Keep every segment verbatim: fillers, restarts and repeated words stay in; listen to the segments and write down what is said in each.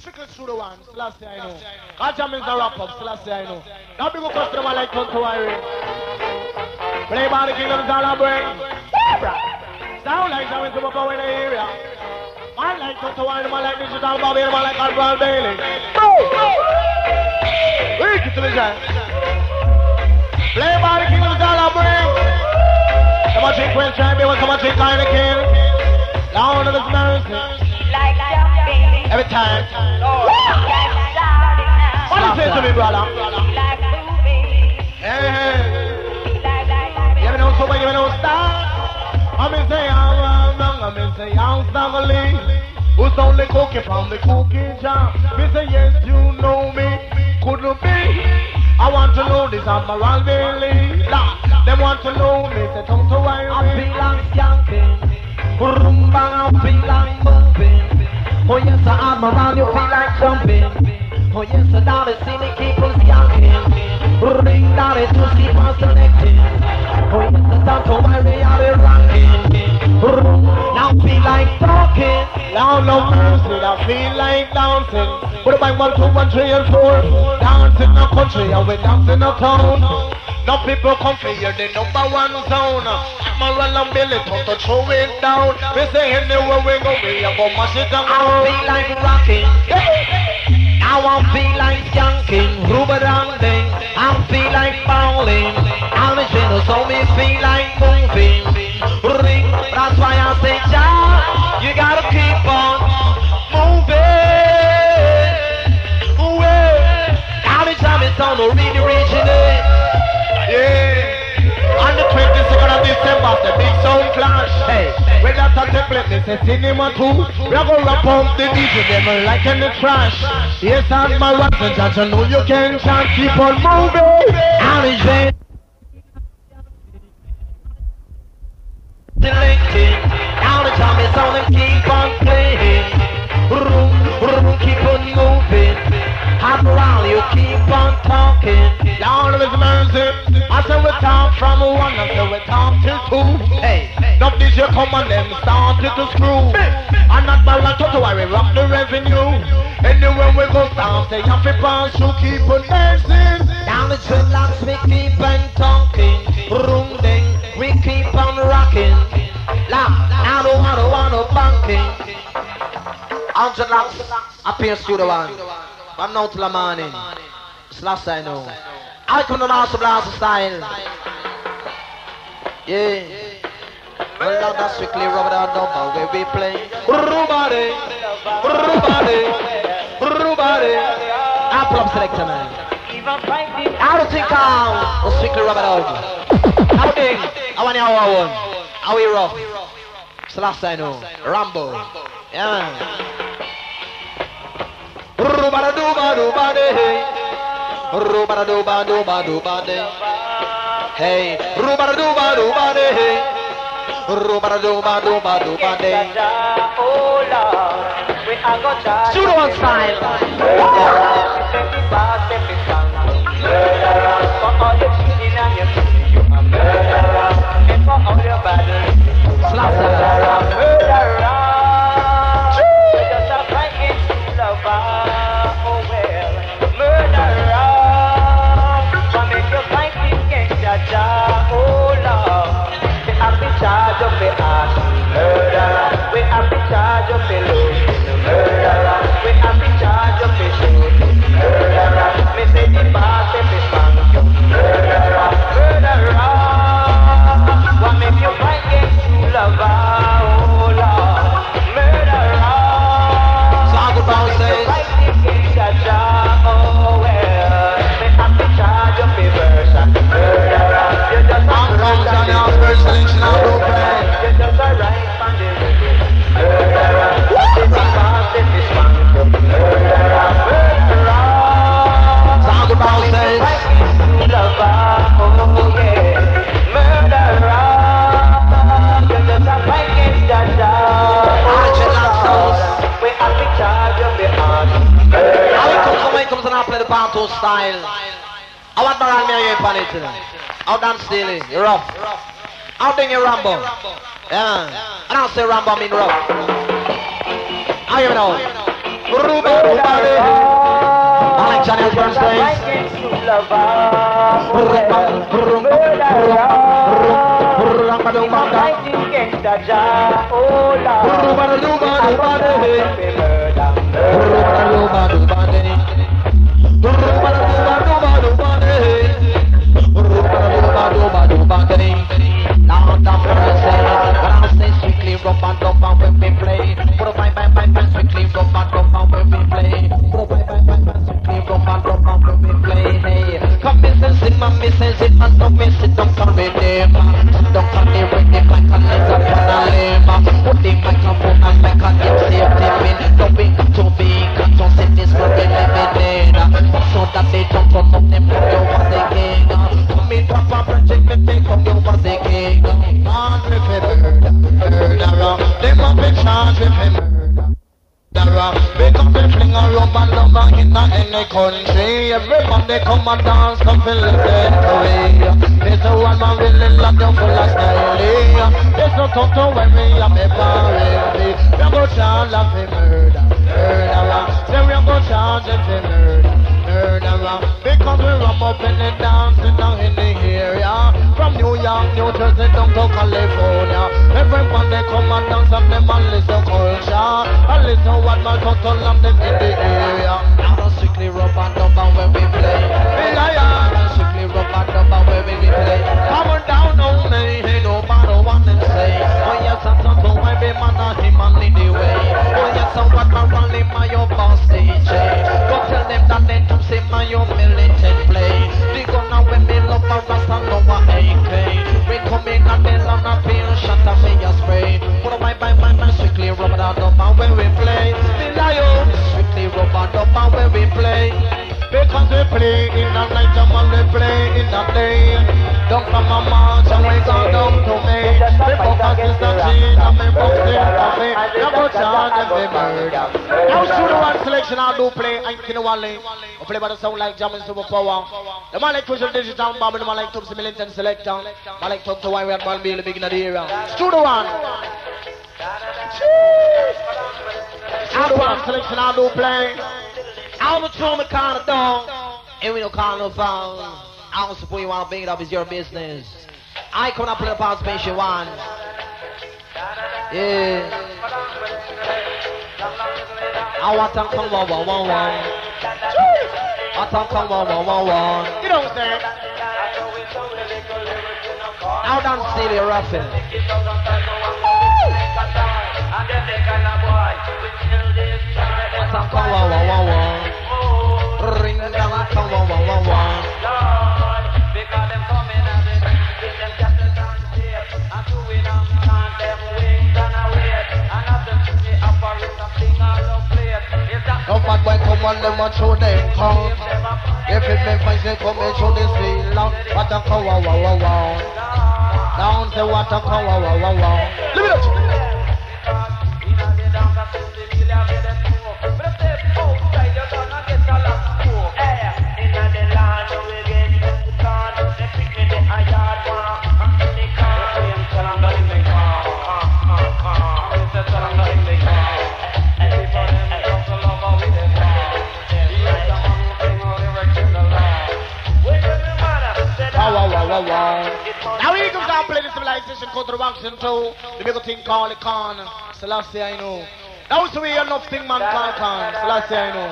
Strictly through the one, Selassie I know. Kajam is a wrap up, Selassie I know. Now big customer like Tonto Irie. Play by the kingdom is all I bring. Sound like someone to go in the area. Man like Tonto Irie, man like Digital Bobby, man like Admiral Bailey. Reach it to the giant. Play by the kingdom is all I bring. So much in Queen Champion, so much in Kind of King. Down to the mercy. Like jumping. Every time. Oh, like starting now. What do you say to me, brother? Like moving. Hey, hey. Like, like, You know, so when you know, stop. I'm in say, I'm wrong, I'm in say, I'm family. Who's only cooking from the cooking jar? Me say, yes, you know me. Couldn't be. I want to know this Admiral Bailey. Nah, them want to know me. Say, come to why I feel like skanking. Rumba, I feel like moving. Oh yes, I Admiral, you feel like jumping. Oh yes, I down the city, keep on skanking. Ring down it to keep on selecting. Oh yes, I down to my way out of ranking. Now feel like talking. Now no mercy, I feel like dancing. Put it back one, two, one, three, and four. Dance in the country, and we dance in the town. Now people come for you, the number one zone. Admiral and Billy, come to throw it down. We say anywhere we go, we are gonna mash it down. I feel like rocking. Now I feel like skanking. Ruben Randing. I feel like bowling. I'm the general, so me feel like moving. Ring, that's why I say, Jah, you gotta keep on moving. Away. Now the time is on, really reaching it. Yeah. On the twenty-second of December, the big sound clash. Hey. When that's a template, they say cinema too. We are gonna pump the D J, them like in the trash. Yes, and my rats and judge, I know you can chant, keep on moving. I'm the general. Selecting. Now the time is on and keep on playing. Room, room, keep on moving. Admiral, you keep on talking. Lord of His mercy, I say we talk from one, I say we talk till two. Hey, Now D J come and them started to screw. And not by one to why we rock the revenue. Anywhere we go down, say you fi pass through, keep on dancing. down the dreadlocks we keep on talking. Room ding, we keep on rocking. La, I don't wanna wanna banking. Hundred locks, I pierce through the one. I'm now till the morning. Slash I know. I come to Master Blaster style. Yeah. Well, now that's strictly rubber and number where we play. Rubber, rubber, rubber. Apple up selector man. I don't think I'm strictly rubber dog. How big? I want your one. How we rough? Slash I know. Rambo. Yeah. Rubber, rubber, rubber. Rubber, rubber, rubber, rubber. Hey, rubber, rubber, rubber. Rubber, rubber, rubber, rubber. Shoot on style. Charge of the ass, murderer. We have the charge of the loot, murderer. We have the charge of the shoot, murderer. Me say the boss if it's function, murderer, murderer. What make you fight against true lover? Oh Lord, murderer. So I go down say, fight against Jaja. Oh well, me have the charge of the version, murderer. You just a murderer. Style. I want to run me a pan it. I'll dance steely, you're rough. I'll ding you Rambo. Yeah. And I'll say Rambo, I mean rough. How you know? Ruba, Ruba, I like Johnny Osborne says. Strictly rock and roll when we play. Put a bang bang bang bang. Strictly rock and roll when we play. Put a bang bang bang bang. Strictly rock and roll when we play. Hey, come miss and sit, man, miss and sit, man, don't miss it, don't come with them. Don't come near with them like a little panalema. Put the microphone and make a them safe tipping. Don't be to be, can't don't sit this for the living in. So that they don't come up them from you was the king. Come in, Papa, project me, they come you was the king. Man, with him, murder, murderer. They must be charged with him, murder. Because they fling a rubber lover in any country. Everybody come and dance, come feel the way. There's a one man really love you full of style. There's no talk to when we are me party. We are going to charge of him murder, murderer. Say we are going to charge of him murder, murderer. Because we rum up in the dancing down in the area. From New York, New Jersey down to California. Everybody come and dance and them and listen culture. And listen what my total and them in the area. I don't strictly rub and number when we play. I don't strictly rub and number when we play. Come on down on me, ain't nobody want them say. Oh yes, I'm not going to be man and him and lead the way. Oh yes, I'm what my rally my your boss D J. Go tell them that they don't say my your militant play. They gonna when me love my rasta no one A K. We come in and they love not peel shot and me a spray. Put a my my my my strictly rub and number when we play. Strictly rub and number when we play. Because we play in the night and when we play in the day. Don't come a march and we go down to me. We focus is the gene and we focus in the me. You go charge and we murder. Now shoot the one selection I do play. I can one lane. I play by the sound like German Superpower. The man like Visual Digital Bomb. The man like Tubs Militant Selector. I like Top to Wine. We had one bill beginning of the era. Shoot the one. Shoot the one selection I do play. I'm a trauma kind of dog. And we don't call no phone. I don't support you want to bring it up, it's your business. I come up with a participation one. Yeah. I want to come one, one, one, one. I want to come one, one, one, one. You know what I'm saying? I'll dance silly roughing. I want to come one, one, one, one. Ring down, come one, one, one, one. Because them coming and they give them just a dance tape. And two in them plant them wings and a wait. And after the apparatus a fling all up plate. No bad boy come on them and show them come. If it make fine say come and show this feel long. What a cow wow wow wow wow. Down say what a cow wow wow wow wow. Leave it up. Now we can start play the civilization called the Roxon too. The big thing called the Khan. Selassie I know. Now so we enough thing man called Khan. Selassie I know.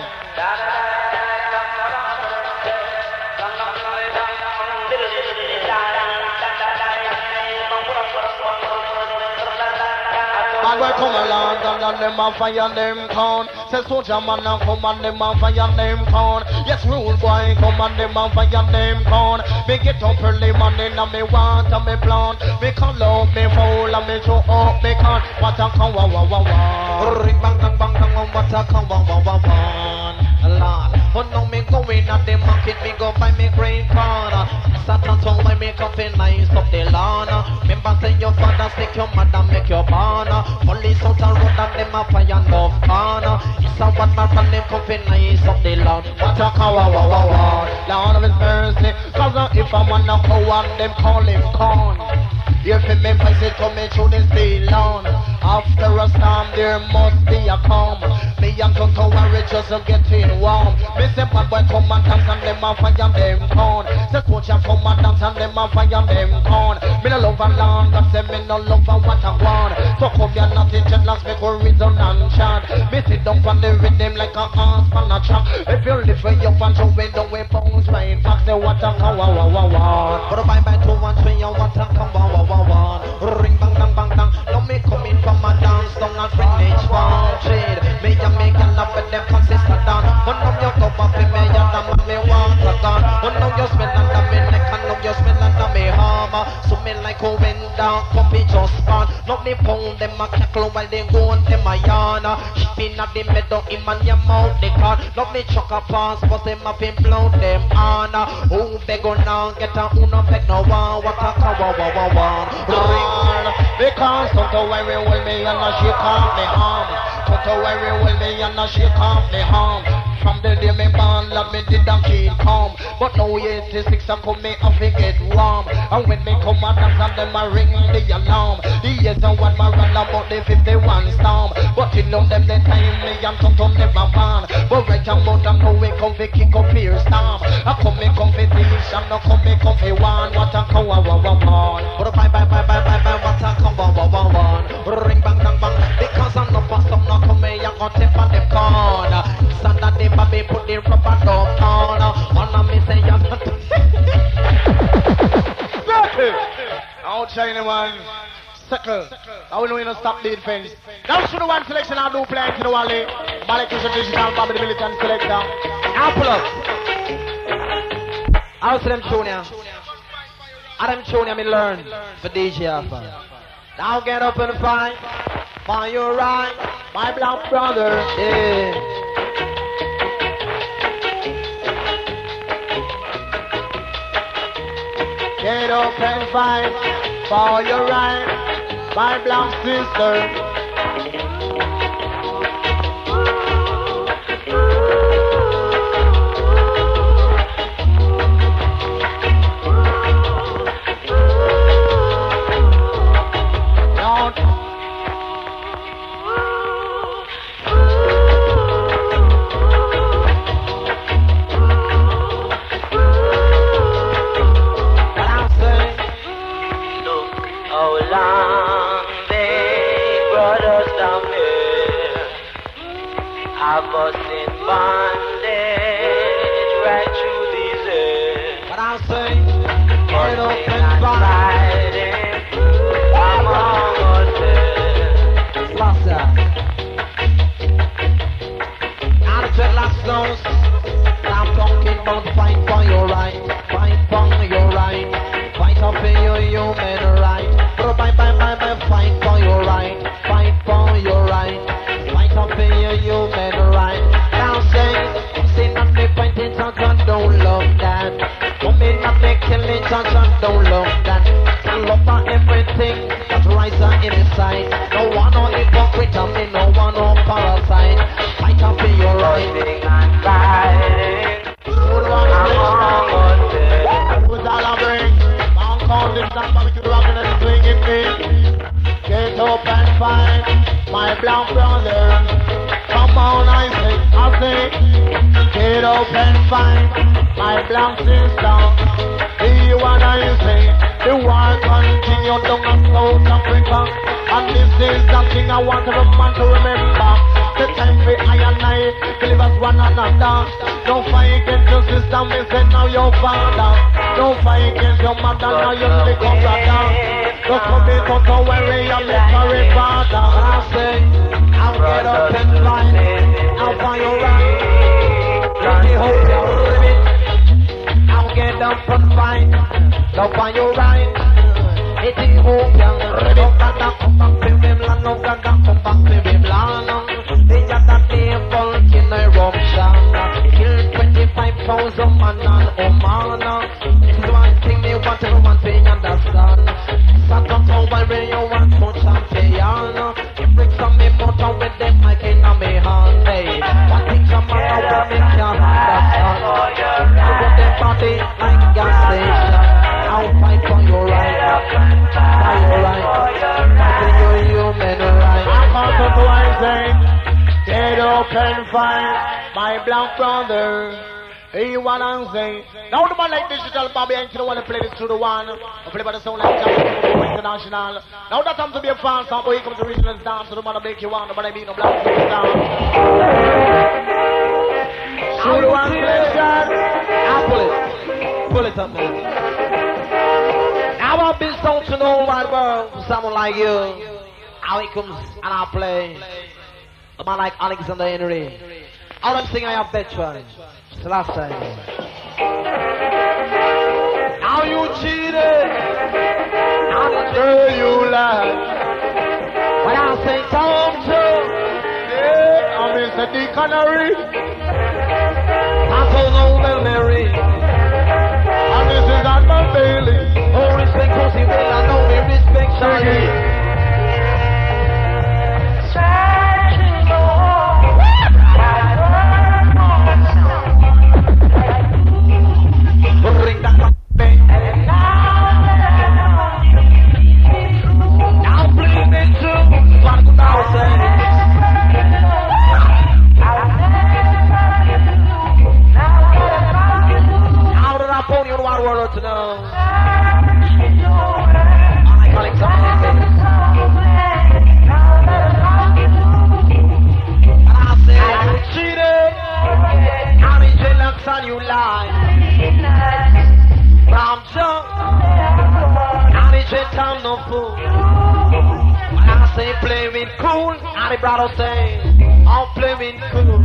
Man will come along and them a fire them count. Say soldier man and come and them a fire them count. Yes rule boy come and them a fire them count. Me get up early morning and me want and me plant. Me call up me foul and me show up me can. What a come wow wow wow wow. Ring bang bang bang bang what a come wow wow wow wow. Lord. Oh no, me going at the market, me go buy me green corner. Satan tongue when me come in nice up the lawn. Remember say your father stick your mother make your banner. Police out the road and them a fire love corner. It's a what my friend them come in nice up the lawn. What a cow, wow, wow, wow. Lord of his mercy. Cause uh, if I want a cow and them call him corn. If him me voice it coming through the sea lawn. After a storm there must be a calm. Me and Toto worry just to get in warm. Me say bad boy come and dance and them a fire them corn. Say coach a come and dance and them a fire them corn. Me no love a land, but say me no love a what I want. So come here not in dreadlocks, me go reason and chant. Me sit down on the rhythm like a horse on a track. If you live for your fans, you win the way bones right back. Say what a cow, wow, wow, wow, wow. But bye bye to one three, you want to come, wow, wow, wow. Ring bang bang bang bang. Now me coming from a dance down at Greenwich Farm Trade. Me a make a love with them consistent down. One of you go up in me and the me want a gun. One of you smell under me neck and of you smell under me hammer. So me like a wind down, puppy just gone. Not me pound them a cackle while they go on them a yarn. Shipping at the middle in man your mouth they can't. Not me chuck a pass but them up in blow them on. Who beg on now get a who no beg no one. What a cow wow wow wow. Because don't worry with me and not shake off me arm. Don't worry with me and not shake off me arm. From the day me born, love me did not keep calm. But now eighty-six I come me off it get warm. And when me come out dance and them a ring the alarm. The years and one man run about the fifty-one storm. But you know them the time me and Tonto never born. But right about them now we come fi kick up here storm. I come me come fi teach and now come me come fi one. What a cow wow wow wow. But bye bye bye bye bye bye what a come wow wow wow wow. Ring bang bang bang. Because I'm not fast I'm not coming you got tip on them corner. Stand at the baby put the rubber dog on. One of me say you got to I'll tell anyone. Settle. I will know you don't stop the defense. Now to the one selection I'll do playing to the one lay. Malik is a digital Bobby the militant selector. I'll pull up. I'll see them tune ya. I them tune ya me learn for D J Alpha. Now get up and fight for your right, my black brother. Yeah. Get up and fight for your right, my black sister. They just a devil in eruption. Kill goes a man and a man. This one thing me want everyone to understand. Sat on top where you want to champion. You bring some me motor with the mic in me hand. Hey, what things a man out of me can't understand. You got the body like gas station. I'll fight for your right. For your right. Fighting your human right. I come to twice saying, get up and fight, my black brother. Hey, what I'm saying. Now the man like digital Bobby and you don't want to play this to the one. I play by the sound like Jamaica International. Now that time to be a fan song, boy, he comes to regional dance, so the man make you want, but I mean no black people down. To the one selection. I'll pull it. Pull it up, man. Now I've been sound to know right world for someone like you. How he comes and I play. A man like Alexander Henry. All I'm singing I have veteran. It's the last time. Now you cheated. Now the girl you lied. When I say Tom Joe. Yeah, I'm Mister D. Canary. I told Nobel Mary. And this is Alma Bailey. Oh, respect Pussy Will, I know we respect Charlie. Bring that thing. Now bring it to one thousand. How did I phone you in one world to know? I call it something. And I say, you cheated. How did you look on you lie? From jump, and it's a time no fool. When I say play with cool, and the brother say, I'll play with cool.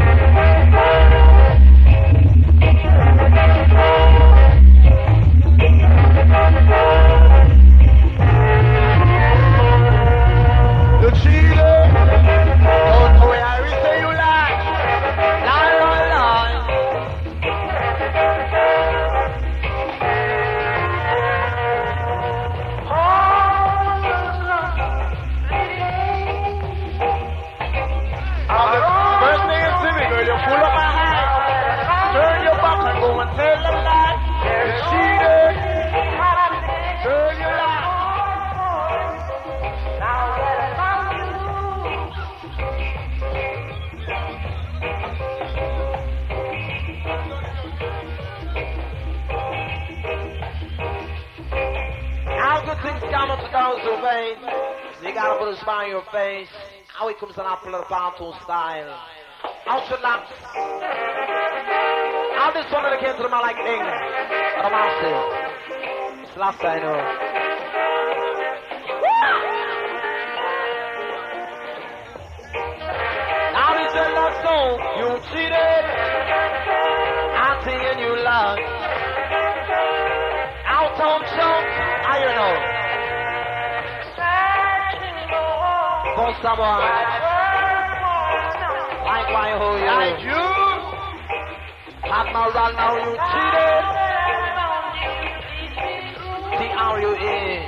You cheated. Don't know where I say you lie. Lie, lie, lie. First thing you see me, girl, you full of my heart. Turn your back and go and tell them lie. You cheated. Girl, you lie. How good things come to those who wait. You gotta put a smile on your face. How it comes an apple of the style. How should not. How this one of the kids to the man like King. But I'm asking. It's the last I know. Now this is love song. You cheated. I'm singing you love. Out on show. I don't know. For someone like why who you Like you. Admiral, now you cheated. See how you in.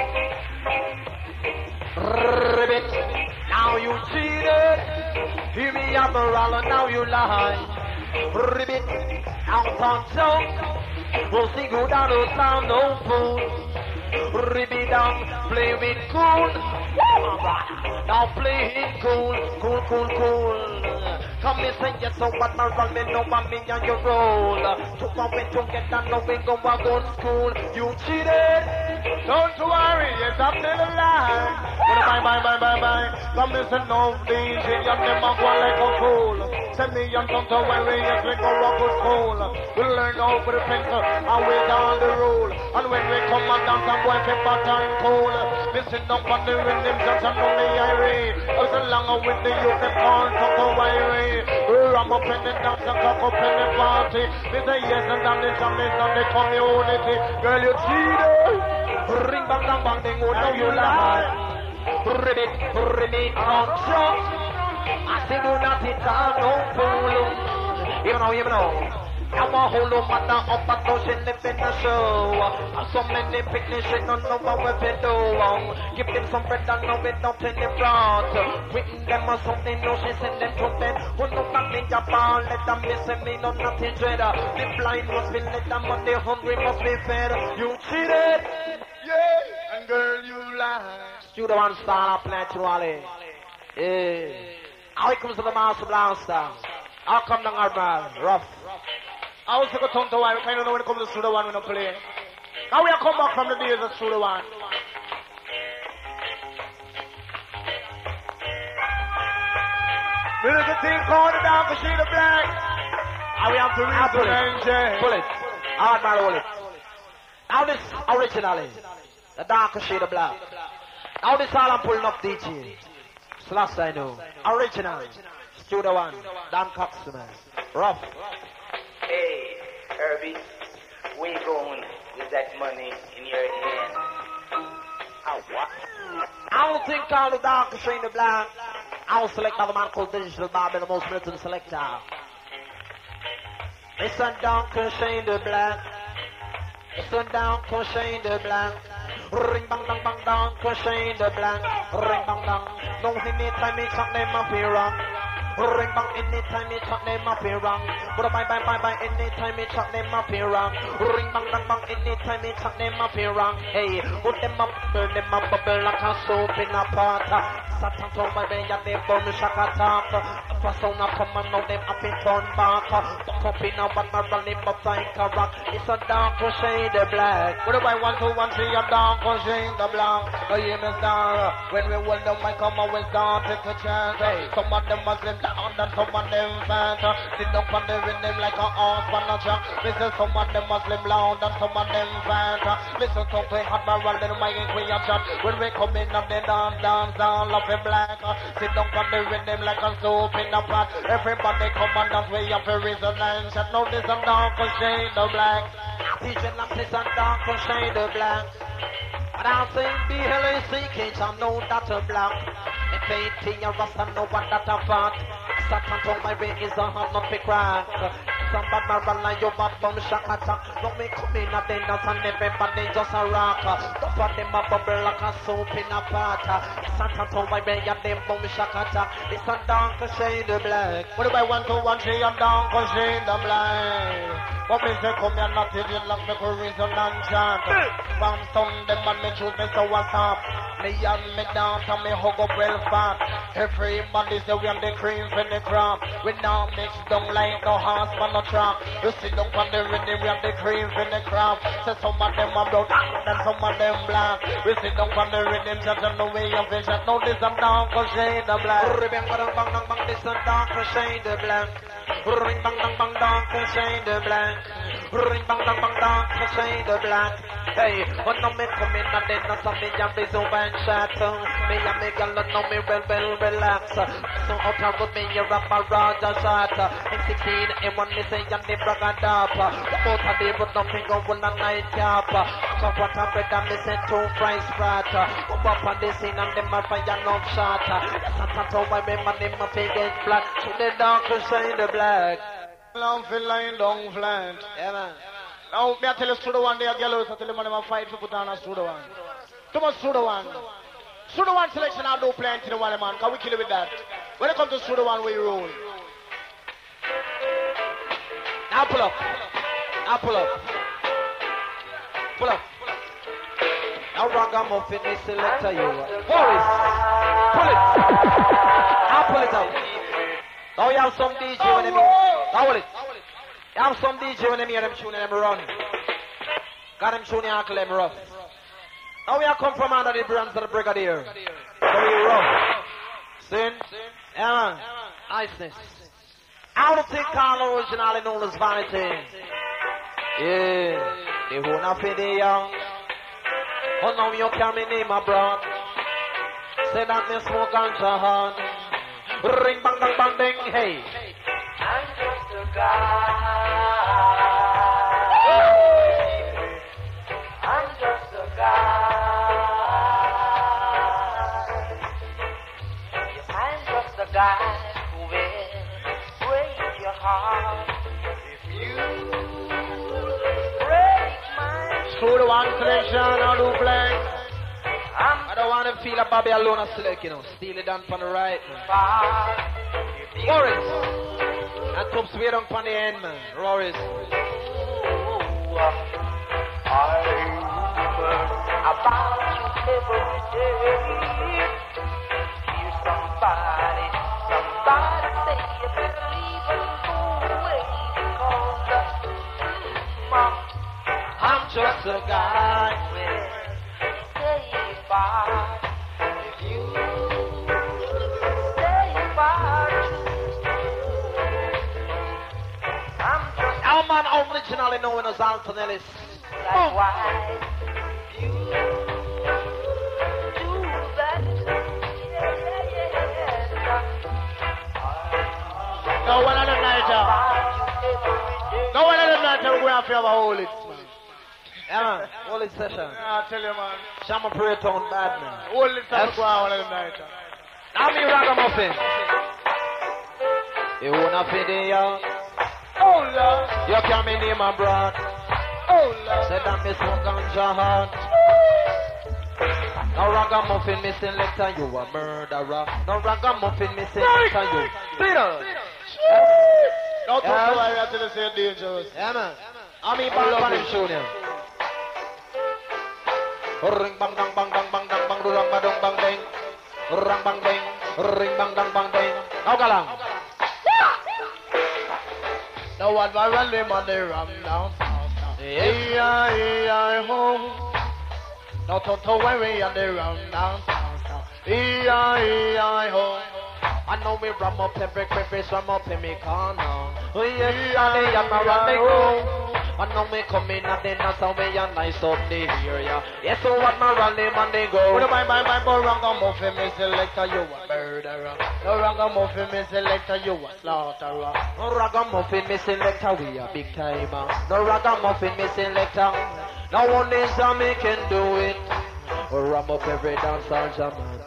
Ribbit, now you cheated. Hear me, Admiral, now you lie. Ribbit, out on show. We'll see go down to sound no fool. Ribbit down, play with cool. Now play it cool, cool, cool, cool. Come and say yes, so what my run me know about me and your role. Took my way to get down, no we go to go to school. You cheated. Don't worry, yes, I'm still alive. But bye, bye, bye, bye, bye. Come listen, no, D J, and them a go like a fool. Send me young come to worry, yes, we go rock with school. We'll learn how for the pencil, and we down the rule. And when we come and dance, I'm going to pattern cool. Listen up on the rhythm, just on the irie. I was along with the youth, them can't talk to worry. I'm up in the dance, and cock up in the party. We say yes, and then the jam is on the community. Girl, you cheated. Ring bang bang bang ding, oh no you lie. Ribbit, ribbit, on shot. I say do not hit on no fool. You know, you know. I'm a whole mother up a dozen live in the show. So many picnics, they don't know what we do. Give them some bread and no without any broth. Written them or something, no, she send them to them. Who know that in Japan, let them miss me, no nothing dread. The blind must be let them, but the hungry must be fed. You cheated, Yeah, and girl, you lie. Studio One style up naturally. Yeah. How it comes to the Master Blaster? How come the Armor? Rough. I also got tongue to why we kind of know when it comes to Studio One we don't play. Now we are come back from the days of Studio One. We look at thing called the Dark Shade of Black. And we have to read Pull the it. angel. Pull it. Hard man, roll it. Now this originally, the Dark Shade of Black. Now this all I'm pulling up D J. Slash I know. Original. Studio One. Dan Cox, man. Rough. Hey, Herbie, where you going with that money in your hand? Oh, what? I don't think all the Dark Shade of Black. I will select another man called Digital Bob and the most militant selector. It's a Dark Shade of Black. It's a Dark Shade of Black. Ring bang bang bang Dark Shade of Black. Ring bang bang. No, anytime it's up, them up here wrong. Ring bang anytime it's up, them up here wrong. But bye bye bye bye anytime it's up, them up here wrong. Ring bang bang bang anytime it's up, them up here wrong. Hey, put them up, burn them up, bubble like a soap in a pot. Satan told my baby they bomb shaka talk. Person up come and now them up in turn back. Fuck up in a one my running up like a rock. It's a Dark Shade of Black. What if I want to one see a Dark Shade of Black? Oh yeah, Miss Dara. When we hold them, I come always down, take a chance. Hey, some of them Muslim down and some of them fat. Sit down on the rhythm like a horse on a track. Listen, some of them Muslim loud and some of them fat. Listen, some play hot barrel, then my get we a chat. When we come in and they dance, dance, all of it black. Sit down on the rhythm like a soup in a pot. Everybody come and dance, we have to reason and chat. Now this a Dark Shade of Black. Teaching them this a Dark Shade of Black. And I'm saying B L A C K, I know that a black. If ain't your rust, I know what that a fat. Satan told my way is a hard not be crack. Somebody run like you bad bum shock attack. Don't me come in a day dance and everybody just a rock. Don't put them a bubble like a soap in a pot. Satan told my way and them bum shock attack. It's a Dark Shade of Black. What if I want to one see a Dark Shade of Black? What me say come here not till you lock me for reason and chant. From Sunday man me choose me so what's up. Me and me dance and me hug up well fat. Everybody say we have the cream for the crop. We now mix down like no horse man no trap. You sit down on the rhythm, we have the cream for the crop. Say some of them are brown and some of them black. We sit down on the rhythm, just on the way of it. Just know this a Dark Shade of Black. Bang bang bang bang bang, this a Dark Shade of Black. Ring bang bang bang Dark Shade of Black. Ring bang bang bang Dark Shade of Black. Hey, when no me come in and then not something jam is over and shut. Me and me girl know me well well relax. So out of with me you rap a Raja shot. In sixteen and one me say and the bragad up. Both of the but nothing go on a night cap. So what a bread and me say two fries frat. Come up on the scene and them a fire no shot. That's how I make my name a big and black. So the Dark Shade of Black. Long feel lying down flat. Yeah man. Now, me I tell you, Studio One, they are yellow, so tell them when I fight to put on a Studio One. Too much Studio One. Studio One selection, I do plenty the one, man. Can we kill it with that? When it comes to Studio One, we rule. Now pull up. Now pull up. Pull up. Now ragamuffin is selector you. Boris. Pull it. Now pull it out. Now you have some D J when they meet. Now pull it. You have some D J when they hear them tuning them run. Got them tuning ankle them rough. Now we are come from under the brands of the Brigadier. So we rough. Sin? Yeah man. Niceness. I don't think all originally known as vanity. Yeah. The who not for the young. Oh now you can me name abroad. Say that me smoke and shahad. Ring bang bang bang bang hey. I'm just a guy. I'm just a guy. Yes, I'm just a guy who will break your heart if you one selection, I do play. I don't want to feel a Bobby alone a select, you know. Steal it down from the right, man. Morris. And Tubs way down from the end, man. Morris. I remember about you every day. Hear somebody, somebody say you better leave and go away because uh, I'm just a guy. Stay far. If you stay far, I'm just Our man originally known as Alton Ellis. like why you do that. Yeah, yeah, yeah. No one of them night out. No one of them night out. We're going to have a whole it. Yeah, man. Hold it session. I tell you, man. Shama Pray Town bad, man. Whole it time Yes. go out one of them night out. Now me ragamuffin. You wanna fit in, yo? Oh, Lord. You can me name and broad. Oh, Lord. Say that me smoke ganja hard. No ragamuffin me selector, you a murderer. No ragamuffin me selector, you bitter. Don't talk Yes. to worry until they say dangerous. Yeah, man. I mean, bang bang him show them. Ring bang bang bang bang bang bang bang rang bang bang bang. Rang bang bang. Ring bang bang bang bang. Now galang. Now what I run them on the ram down south. Hey, hey, hey, home. Now don't to worry on the ram down south. Hey, hey, hey, home. I know me ram up every crevice, ram up in me corner. Oh yes, I dey at my run they go. I know me coming at the dance and we a nice up the area. Yes, so what my rally man they go. Put a bye bye bye bye ragamuffin me selector, you a murderer. No ragamuffin me selector, you a slaughterer. No ragamuffin me selector, we a big timer. No ragamuffin me selector, no one in Jamaica can do it. Ram up every dancer, Jamaica.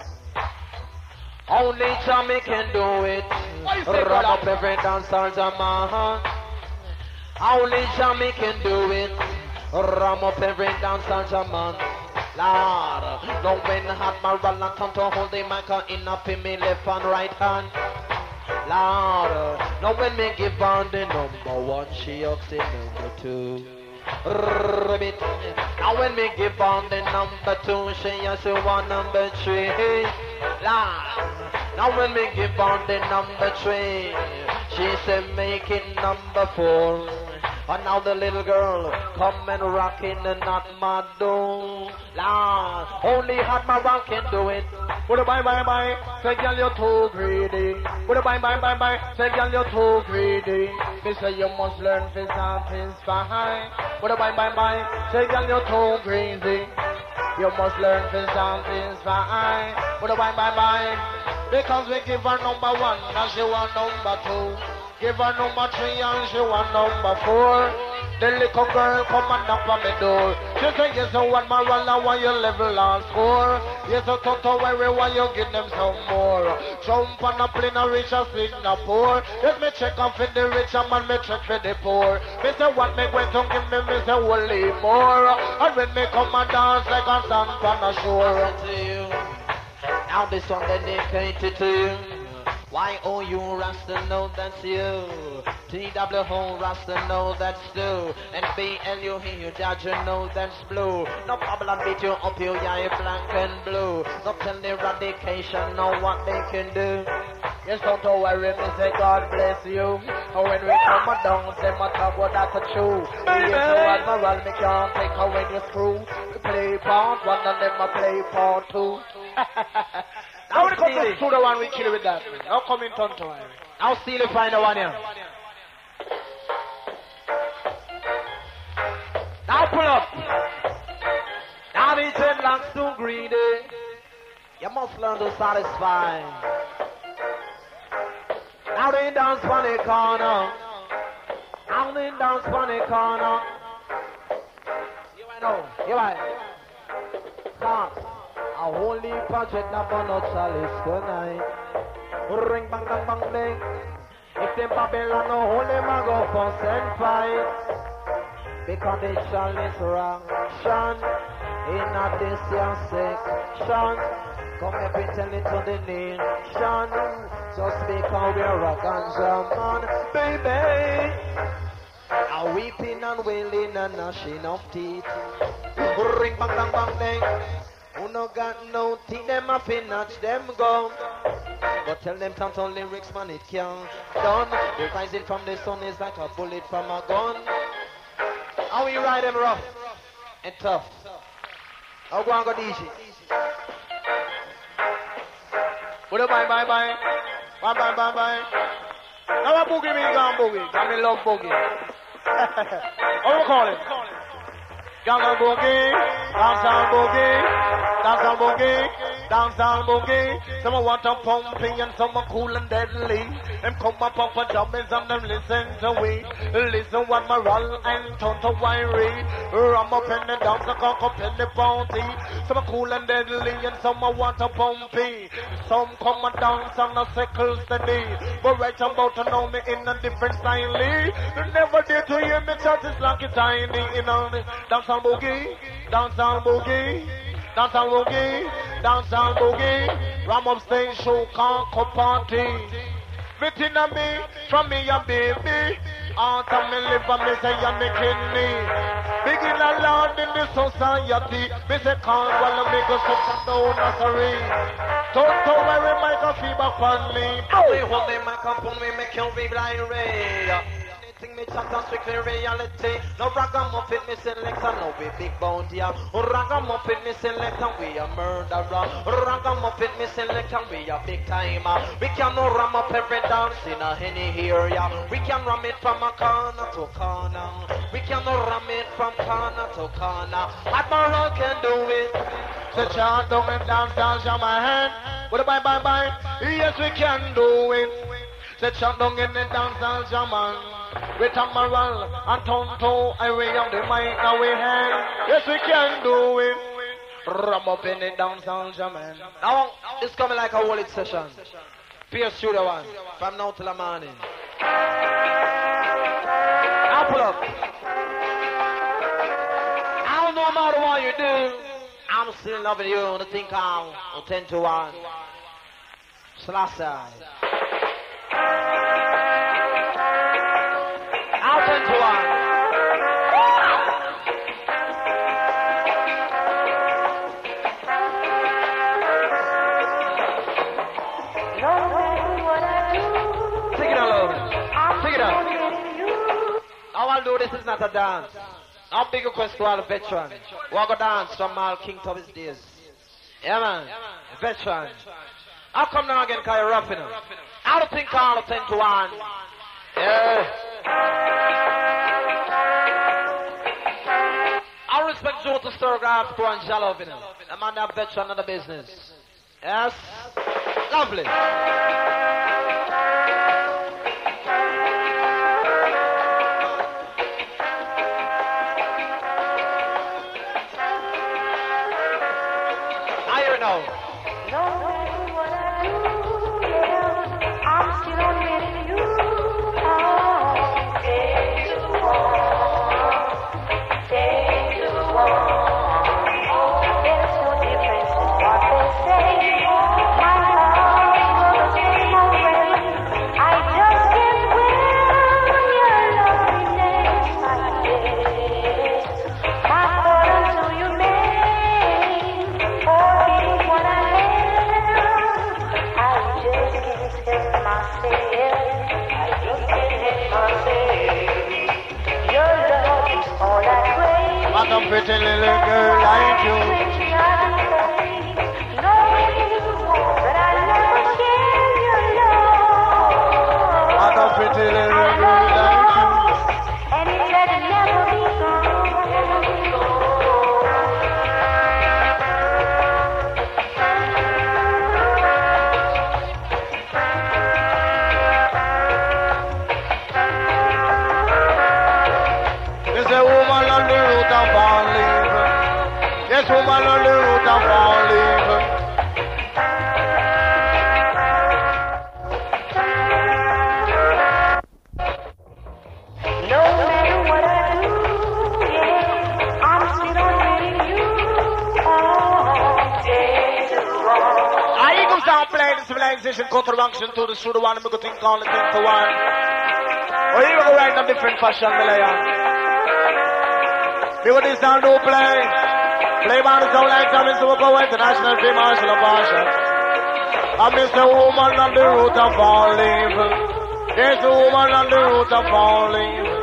Only Jamaica can do it. Ram up every dancer, Jamaica. Only Jamaica can do it. Ram up every dancer, Jamaica. Lord, no when hot my roll and come to hold the mic in up in me left and right hand. Lord, no when me give on the number one, she ups the number two. Ribbit. Now when me give on the number two, she has a one number three. Lord, now when me give on the number three, she said make it number four. And now the little girl come and rockin' and not my door. Lord, only hot my rock can do it. Put a bye bye bye, say girl you're too greedy. Put a bye bye bye bye, say girl you're too greedy. Me say you must learn for something's fine. Put a bye bye bye, say girl you're too greedy. You must learn for something's fine. Put a bye bye bye, because we give her number one and she want number two. Give her number three and she want number four. The little girl come and knock on the door. She say, yes, I want my roll, I want your level and score. Yes, I talk to worry, why you give them some more. Jump on a plane and reach a Singapore. Let me check on for the rich and man, me check for the poor. Me say, what me going to give me, me say, only more. And when me come and dance like a sand on a shore. To you. Now this one dedicated to you. Y O U Rasta know that's you. T W O Rasta know that's you. And B L U here Dodger know that's blue. No problem beat you up you yeah black and blue. No tell the eradication know what they can do. Yes, don't worry, me say God bless you. And when we come and down, them a talk what that's a true. Yes, so as a roll, me can't take her when you screw. We play part one and them a play part two. Now we come to the one we kill with that. Now come in turn to worry. Now see the find the one here. Now pull up. Now the dreadlocks too greedy. You must learn to satisfy. Now they dance on the corner. Now they dance on the corner. You I know. You I. Come. A holy project na bono chalice tonight. Ring bang bang bang bang. If them Babylon no holy man go fuss and fight. Because the chalice wrong. instruction in a this your section. Come here, we tell it to the nation. Just because we're a ganja man, baby. A weeping and wailing and gnashing of teeth. Ring bang bang bang bang. Who no got no teeth, them a fin notch them go. But tell them tanto lyrics, man, it can't done. The rising from the sun is like a bullet from a gun. How we ride them rough and tough. How go and go D J? What a bye bye bye. Bye bye bye bye. Now a boogie me gone boogie. Cause me love boogie. How you call it? Gangnam boogie, dancehall boogie, dancehall boogie, dancehall boogie. Some want to pumping and some are cool and deadly. Them come up up for dummies and them listen to we. Listen what my roll and turn to wiry. Ram up in the dance, I cock up in the party. Some are cool and deadly and some are want to pumping. Some come and dance on the sickle steady. But right about to know me in a different style. They never did to hear me chat is like a tiny, you know. Dancehall boogie, dancehall boogie, dancehall boogie, dancehall boogie. Ram up stage show, can't go party. Between me, from me a baby. Out of me liver, me say you me kidney. Begin a lord in the society. Me say can't while me go suck down a sorry. Don't tell where we might go feedback on me. We hold the microphone, we make you be blind ray. Me chat on strictly reality. No ragamuffin, me select and no we big bounty. Ragamuffin, me select and we a murderer. Ragamuffin, me select and we a big timer. We can no ram up every dance in a any area. We can ram it from a corner to corner. We can no ram it from corner to corner. Admiral can do it. So chant down and dance, dance on my hand. What a bye bye bye. Yes, we can do it. So chant down in the dance, dance on my hand. With a moral and tonto, I way on the mic, now we hand. Yes, we can do it. Ram up in the dancehall jamming. Now, it's coming like a wallet session. P S Studio One, from now till the morning. Now pull up. I don't know no matter what you do, I'm still loving you. The thing I'm ten to one. Slash I'll ten to one. Take it out, love. Take it out. Now I'll do this is not a dance. Now big request to all the veterans. We're going to dance from Mal King Tubby's days. Yeah, man. Veteran. I'll come now again because you're roughing them. I don't think I'll ten to one. Yeah. I respect Joe to Sturgraph to and Jalov in him. A man that veteran of the business. Yes? Lovely. I hear it now. No matter what I do, yeah, I'm still on with you. Oh, day to one, day to one. There's no difference in what they say. My love was the same already. I just can't wear your loveliness like this. My thought until you made for what I am. I just can't help myself. I just can't help myself. Your love is all I crave. What a pretty little girl like you. No, but I never share your love. What a pretty little girl like you. And it said it never be gone, never be gone. There's a woman on the road of all evil. Yes, woman on the road of all evil. No matter what I do, yeah, I'm still on civilization, counteraction to the shoulder one, and we go think all the thing for one. Or you go right in a different fashion, Malaya. Because this sound no play. Play by the sound like Tommy Super International Free Martial of Passion. I miss the woman on the root of all evil. There's a woman on the root of all evil.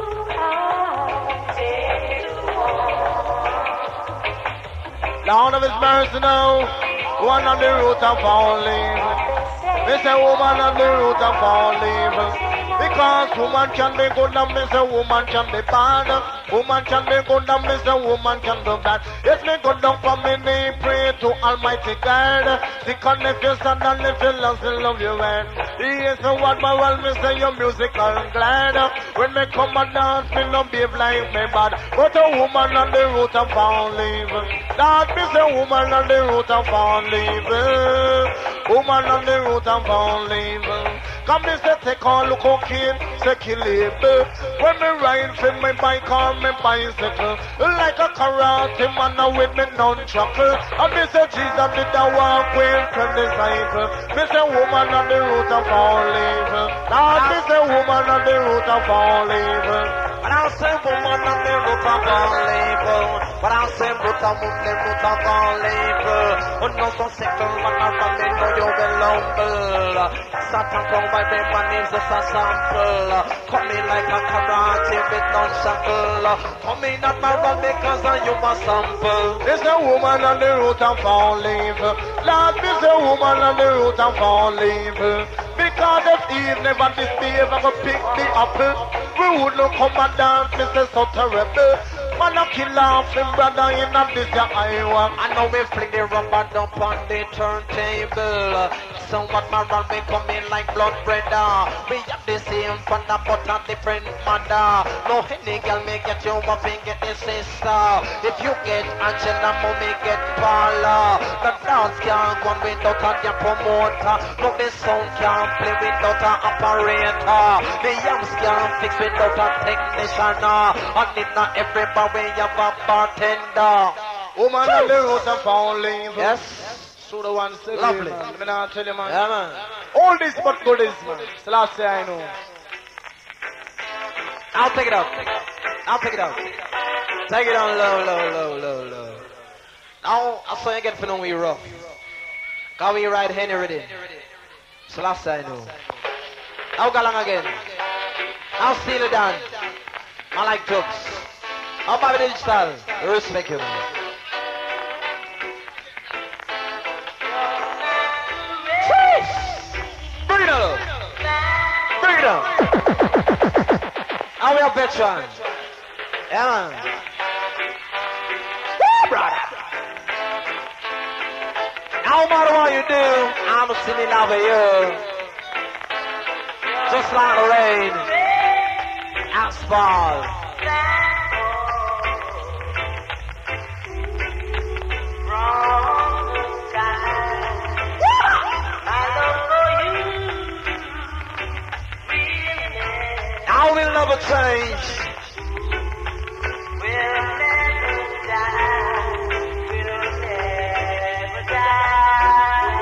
Lord of His mercy now, one on the root of all evil. Miss a woman on the root of all evil. Because woman can be good and miss a woman can be bad. Woman can be good and miss a woman can be bad. Yes, me go down for me knee, pray to Almighty God. Because if you stand and if you love, you love you man. Yes, so what my well, me say your music I'm glad. When me come and dance, me no behave like me bad. But a woman on the root of all evil. That miss a woman on the root of all evil. Woman on the root of all evil. Come me say take all look okay, say kill it. When me ride for my bike or my bicycle, like a karate man with me nunchuckle. And me say Jesus did the walk with from the cycle. Me say woman on the root of all evil. Lord, me say woman on the root of all evil. But I'll say woman on the root of all evil. But I'll say root of the root of all evil. Oh no, so sickle, but I'm running, know you will humble. Satan from my baby, my name's just a sample. Come in like a karate with non-shackle. Come in at my run because you a sample. There's a woman on the root of all evil. Lord, there's a woman on the root of all evil. Because if Eve never disbehave, I go pick the apple. We would not come and dance, Mister So terrible. Man a kill off him brother in a this ya Iowa. I know we fling the rubber dump on the turntable. So what my run me come in like blood brother. We have the same father but a different mother. No any girl may get you up and get the sister. If you get Angela, mommy get Paula. The dance can't go on without a their promoter. No the sound can't play without an operator. The yams can't fix without a technician. And in not everybody we have a bartender. Woman on the road of all evil. Yes. So the one say lovely. Man. Me not tell you man. Yeah man. All this but good is man. It's the last thing I know. I'll take it out. I'll take it out. Take it on low, low, low, low, low. Now I saw you get for know we rough. Cause we ride Henry ready. It's the last thing I know. I'll go along again. I'll steal it down. I like jokes. I'm Bobby Digital. Respect him. Bring it up. Bring it up. How we are veteran? Yeah, man. Woo, brother. No matter what you do, I'm still in love with you. Just like the rain. Asphalt. I will never change. We'll never die. We'll never die.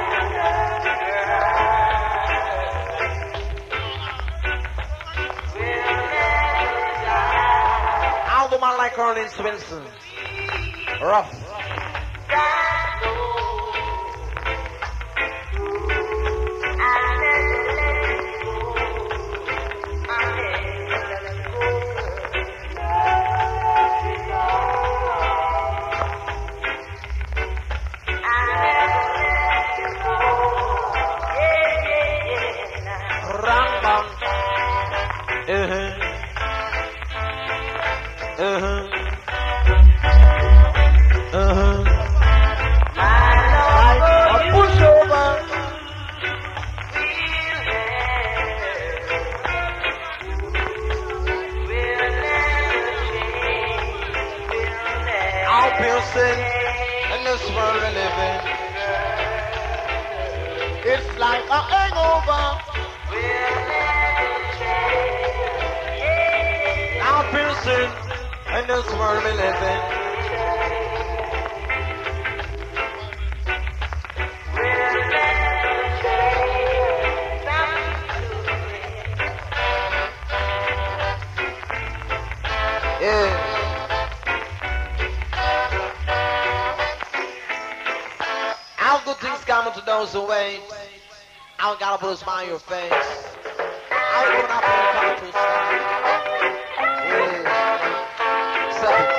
We'll never die. I'll do my like Ernie Swinson. Rough. It's like a hangover. Now piercing in this world we live in. All good things come to those who wait. I gotta put a smile on your face. I will not put a smile. Yeah. Seven.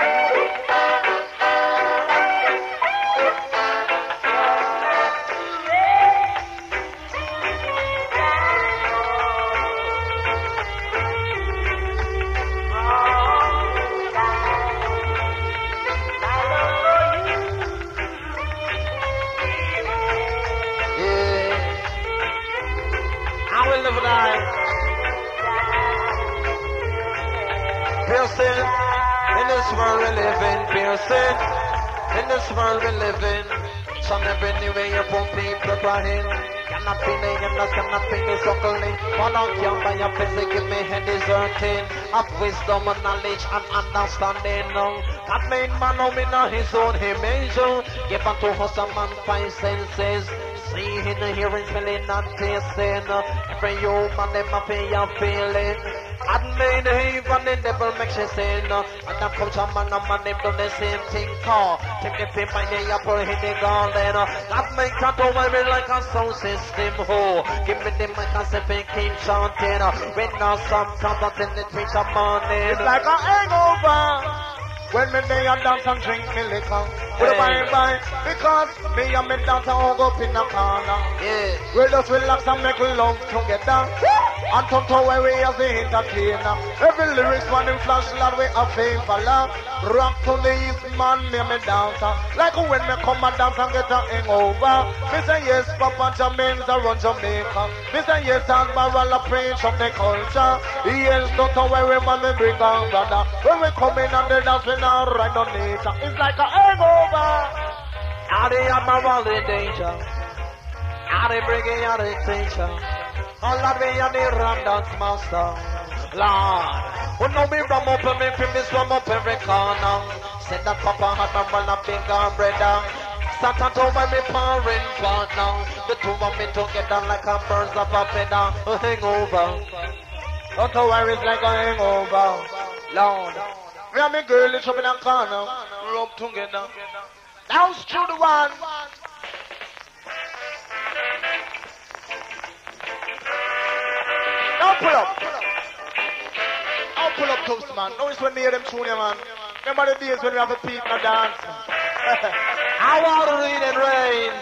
Piercing, in this world we live in, piercing, in this world we live in. So every new way you put people crying. Cannot be me, and I cannot be me suckling. All I can by your physics, give me head is hurting. Of wisdom and knowledge and understanding. God made man out in his own image. Give unto us a man five senses. Seeing, hearing, smelling, and tasting. Every human, them a feel feeling. God made heaven, the devil makes you sin. And that comes a man, a man, them do the same thing. Call, take the paper, and you put in the garden. God make that over me like a sound system. Oh, give me the mic and say, keep chanting. When now some trumpet in the trees of morning. It's like a hangover. When me day a dance and drink me liquor. With a bye bye. Because me and me dance and hug up in the corner. Yeah. We just relax and make love together. And turn to where we as the entertainer. Every lyrics one in flash lad we a favor love. Rock to the east man me me dancer. Like when me come and dance and get a hangover. Me say yes Papa Jamaica run Jamaica. Me say yes and barrel a preach of the culture. Yes turn to where we man me bring on brother. When we come in and the dance we now right on nature. It's like a hangover. How they have my world in danger. How they bringing out the teacher. All that way on the ram dance master. Lord, when no me rum up and me premise rum up every corner. Said that Papa had my man a big brother. Sat on top of me parent partner. The two of me together like a birds of a feather. A hangover. Don't know where it's like a hangover. Lord. Me and me girl is up in a corner. Rub together. Dance to the one. Now pull up. Now pull up toast, man. Now it's when they hear them tune, man. Remember the days when we have a peep and dance. I want to read and rain.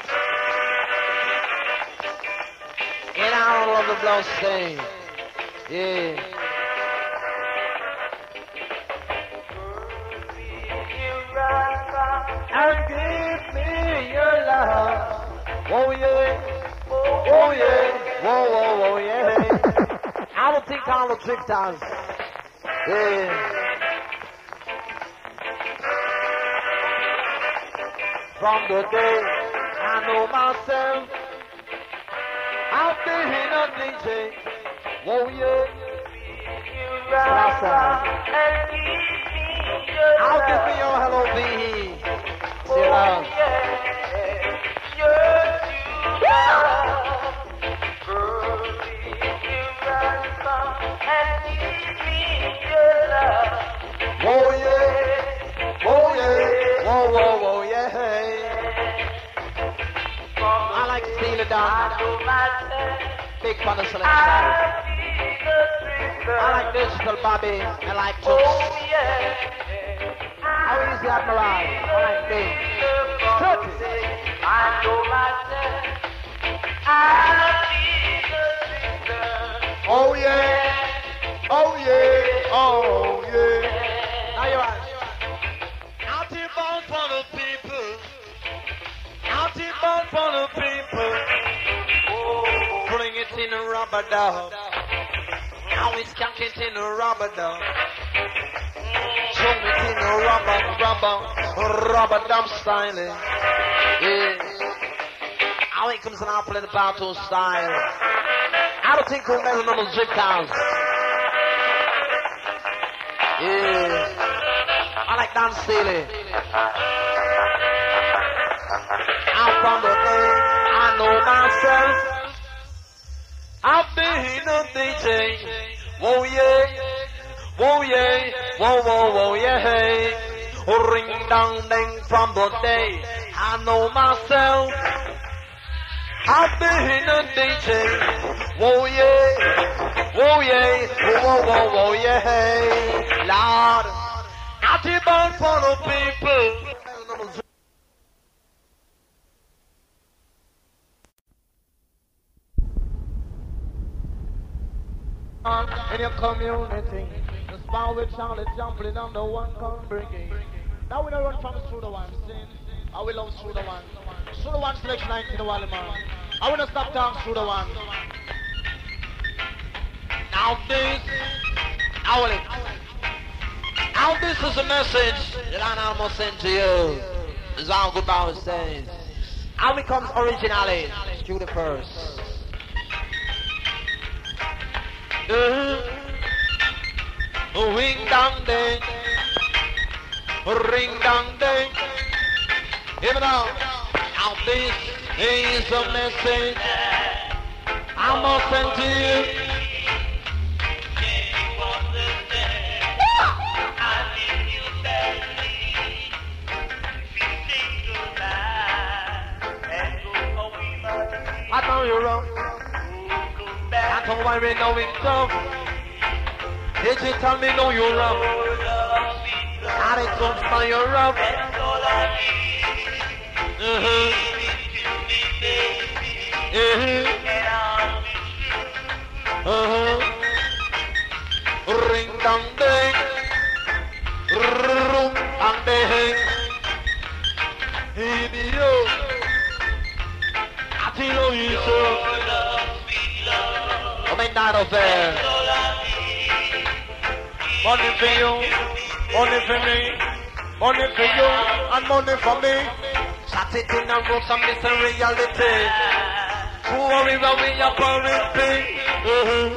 In honor of the blood stain. Yeah. And give me your love. Oh yeah. Oh yeah. Whoa, whoa, whoa, yeah. I don't think all the trick times. Yeah. From the day I know myself, I've been a D J. Whoa, yeah. I'll give me your hello, B. See love. Whoa, yeah. Whoa, yeah. Whoa, whoa, whoa, yeah. I like to feel it down. Big fun of selection. I like digital Bobby. I like to. Oh, yeah. How easy Admiral? I like things. I know myself. Oh yeah. Oh yeah. Oh yeah. Now you're right. Out here born for the people. Out here born for the people. Oh, bring it in a rubber dog. Now it's skanking in a rubber dog. Show it in a rubber, rubber, rubber dump styling. Yeah. How it comes an apple in the battle style. I don't think we'll never know the zip towns. Yeah. I like dance stealing. I'm from the day I know myself. I've been a D J. Whoa yeah, whoa yeah, whoa whoa whoa yeah. Ring down ding from the day I know myself. I've been a D J. Whoa yeah, whoa yeah, whoa whoa whoa yeah. Lord, I keep on for the people. In your community, the spot with Charlie jumping on the one come bringing. Now we don't run from through the one sin. I will love through the one. Through the one selection nineteen the one man. I wanna stop down through the one. Now this, now it. Now this is a message that I almost sent to you. This is how Good Power says. How it comes originally through the first. Uh, ring dong ding, ring dong ding. Here we go. Now this is a message I must send to you. I know you're wrong. I don't want to know it's tough. Did you tell me no you're wrong? I didn't come for your wrong. Uh-huh. Uh-huh. Uh-huh. Ring dong ding. Ring dong ding. Idiot. I tell you so. Not affair. Money for you, money for me, money for you, and money for me. Sat it in a room, some is a reality. Who worry about we are pouring pain? Uh-huh.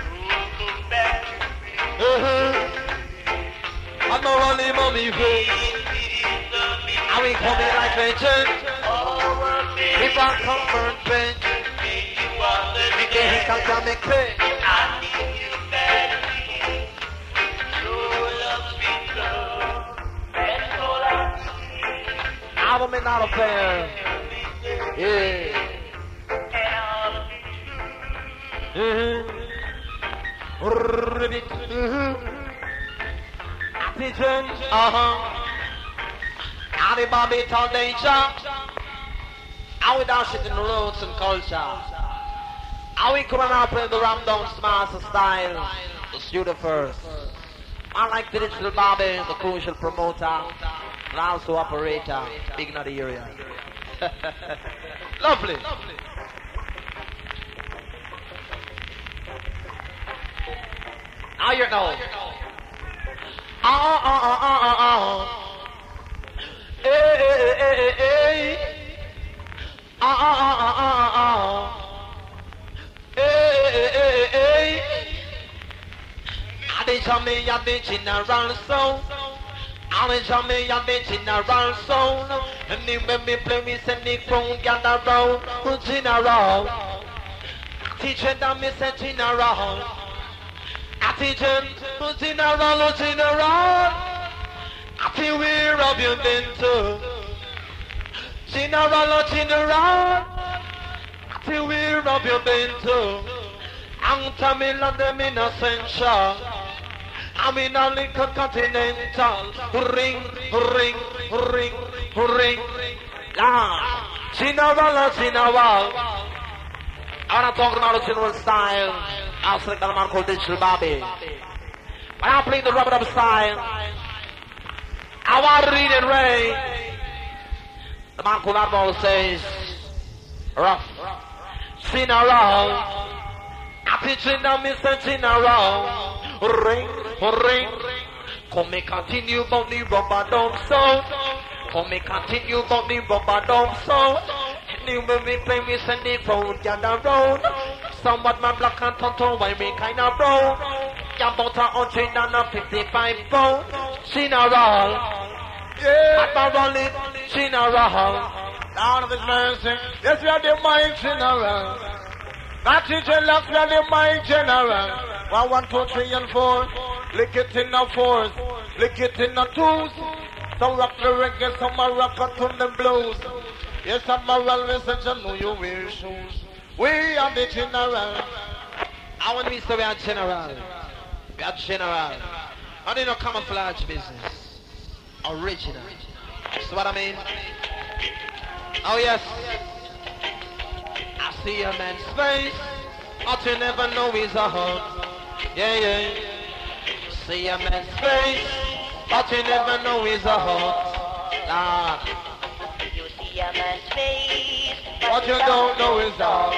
Uh-huh. I'm not only mommy free. I will come in like legend. If I come burn pain. I need you badly. Your love's been love. That's all I need. Album is not a fair. Yeah. Attention. Uh-huh. Ali Bobby Tall Danger. How we dash it in the roots and culture. How we come and play the Ram Down Master style. Let's do the first. I like the Digital Bobby, the crucial promoter, and also operator, big in the area. Lovely. Now you know. Ah ah ah ah ah ah. Hey hey hey hey. Ah ah ah ah ah ah. Hey, hey, hey, hey. I did tell me I did general soul. I did tell me I did general soul. And then when me play me send the crown gather round. General. Teacher that me say general. I teach him general, general. I feel where have you been to? General, general. See where have you been to? I'm telling them in essential. I'm in a little continental. Ring, ring, ring, ring. Ah, General, General. I'm not talking about a general style. I'll select a man called Digital Bobby. But I'm playing the rubber up style. I want to read it right. The man called Admiral says, rough. General, I teach you now, Mister General. Ring, ring. Come and continue about the rubber dome sound. Come and continue about the rubber dome sound. And you will be playing me send the phone gather round. Somewhat my black and tonto, why me kind of brown. You about a hundred and a fifty-five pound. General, yeah, Admiral, General. Down of his mercy. Yes, we are the mind general. Not teacher locks, we are the mind general. One, one, two, three, and four. Lick it in the fours. Lick it in the twos. Some rock the reggae, some a rock out on the blues. Yes, I'm a real messenger, know you wear shoes. We are the general. I want me to say we are general. We are general. I do not camouflage business. Original. That's what I mean. Oh yes. I see a man's face, but you never know he's a hug. Yeah, yeah. See a man's face, but you never know he's a hug. Nah. You see a man's face, But you don't know his dog.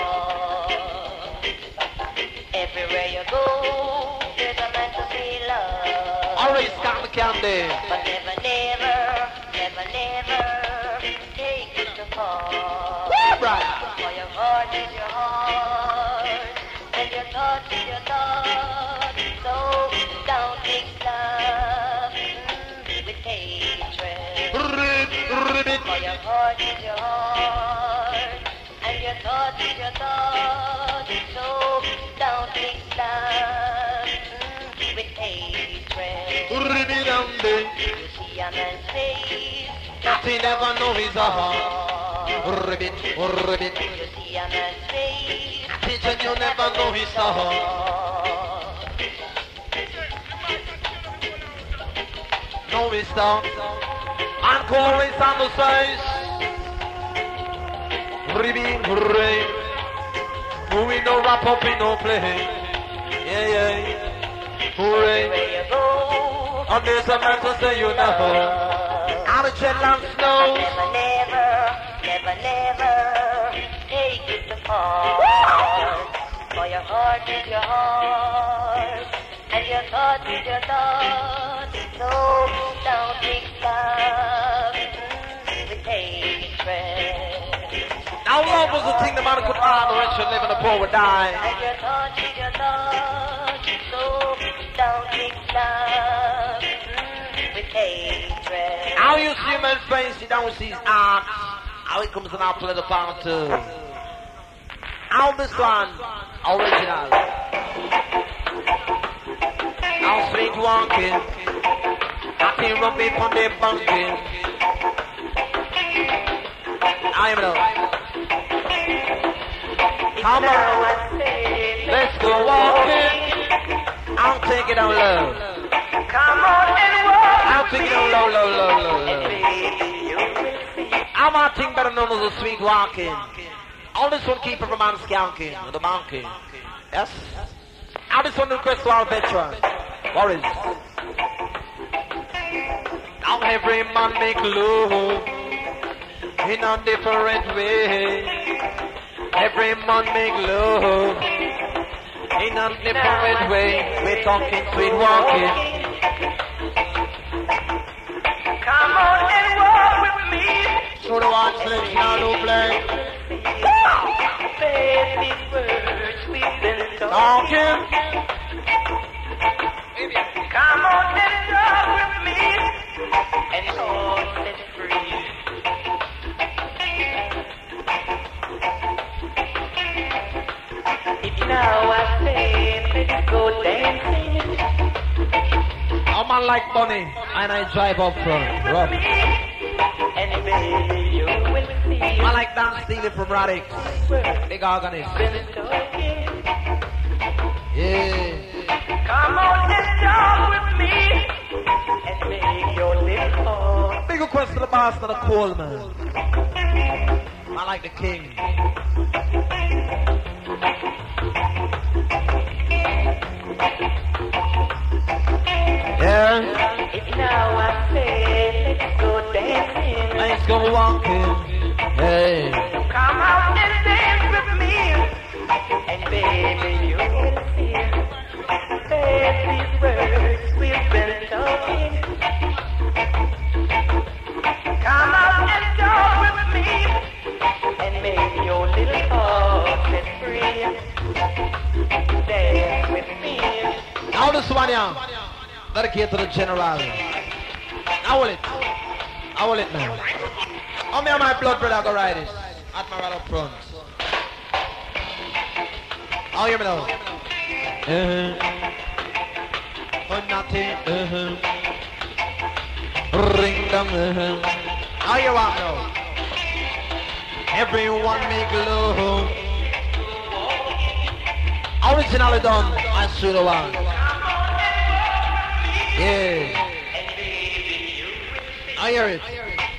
everywhere you go, there's a man to feel love. Alright, Scott McCandy. But never, never, never, never take it to fall. Woo, brother. For your heart is your heart, and your thought is your thought. So don't mix love mm, with hatred. For your heart is your heart, and your thought is your thought. So don't mix love mm, with hatred. You see a man's face, But he never know he's a hug. Ribbit, ribbit. you see a man's face. Teacher, you never know he's a hug. No, he's a and chorus on the size. Ribbit, hooray. We no rap up, we no play. Yeah, yeah. Hooray. Where you go, And there's a man to say you never. Out of Shetland snow. never, never, never, never take it to fall. For your heart is your heart, and your thought is your thought. So don't mix love mm, with hatred. Now love was the thing the man could earn, the rich should live and the poor would die. And your thought is your thought. So don't mix love mm, with hatred. How you see a man's face, you don't see his arms. How it comes in our play the part too. How this one, original. How sweet walking. I can run me from the bunking. I am know. Come on, let's go walking. I'll take it on low. Come on and walk. I'll take it on low, low, low, low, low. You will see. I'm a thing better known as a sweet walking. All this one keep every man skanking with the monkey. Yes? All this one request to our veteran. Boris. Now every man make love in a different way. Every man make love in a different way. We're talking sweet walking. Come on and walk with me. So the one slips now to play. Say these words we've been Talking. talking. Come on and talk with me. And all set free. If now I say let's go dancing. I'm a like Bunny and I drive up front. Rough. And baby, you will see. I like Dan Steely from Radix. Big organist. Been talking. Yeah. Come on and talk with me. And make your little call. Big request to the master, the Coleman. I like the king. Yeah. If now I say let's go dancing. Let's go walking. Hey. Come out and dance with me. And baby, you will see. Say these words we've been talking. Come out and talk with me. And make your little heart set free. Dance with me. Now this one, yeah. Dedicated to the general. Now will it. Now will it now. How me and my blood brother go ride this? Admiral up front. How hear me now? Uh-huh. Oh, nothing. Uh-huh. ring down. How you want now? Everyone make love. Originally done, I should have won. Yeah. I hear it.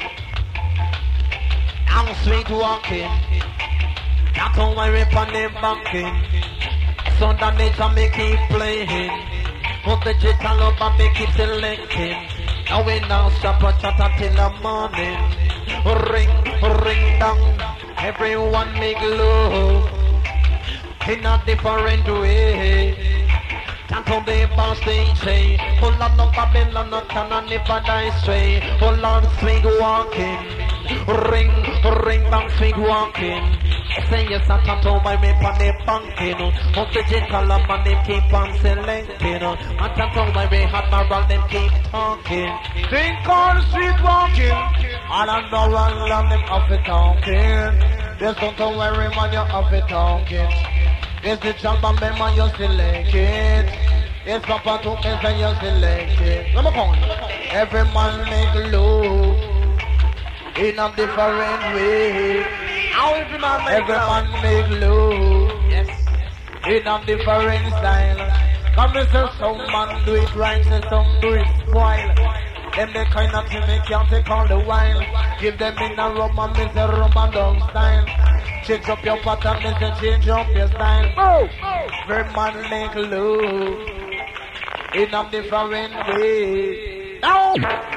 I'm sweet walking. That's on my rip on the banking. So that nature me keep playing. Put the digital up and me keep selecting. Now we now stop and chat until the morning. Ring, ring down. Everyone make love. In a different way. Can't hold the bar stage, say. Full on no Babylon, no can I never die stray. Full on swing walking. Ring, ring bang swing walking. Say yes, I can't hold my me on the banking. Hold the digital up and they keep on selecting. I can't hold my way hot, my run, them keep talking. Think on the street walking. I don't know one love them off it talking. Just don't worry, man, you're off it talking. It's the jump and man, you select it. It's Papa to me, and you select it. Let me come. Every man make love in a different way. How every man make Every love? man make love Yes. in a different style. Come and say some man do it right, say some do it spoil. Them the kind of thing they can't take all the while. Give them in a rum and miss a rum and down style. Change up your pattern, miss and change up your style. Oh, every man make love in a different way. Now,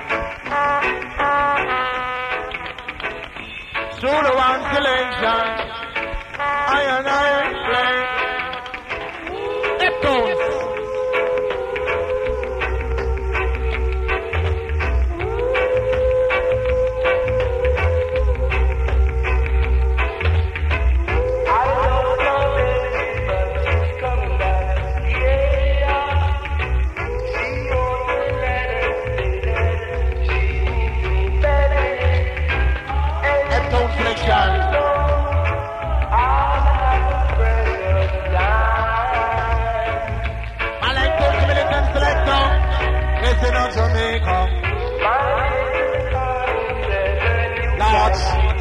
so the one selection, I and I play. It goes. Jamaica. Now watch.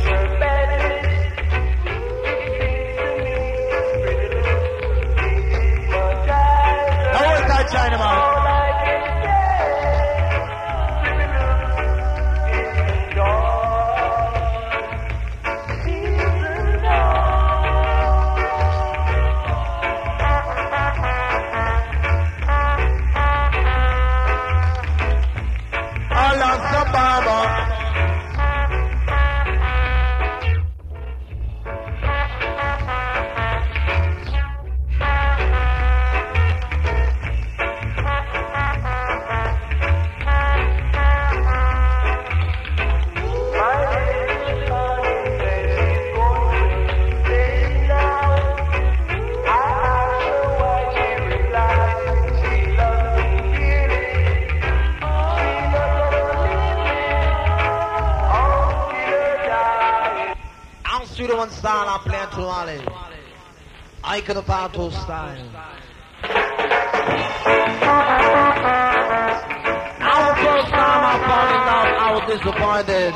Now what's that China man? Style I play to Ali. I could have found to style. Our first time I found it out, I was disappointed.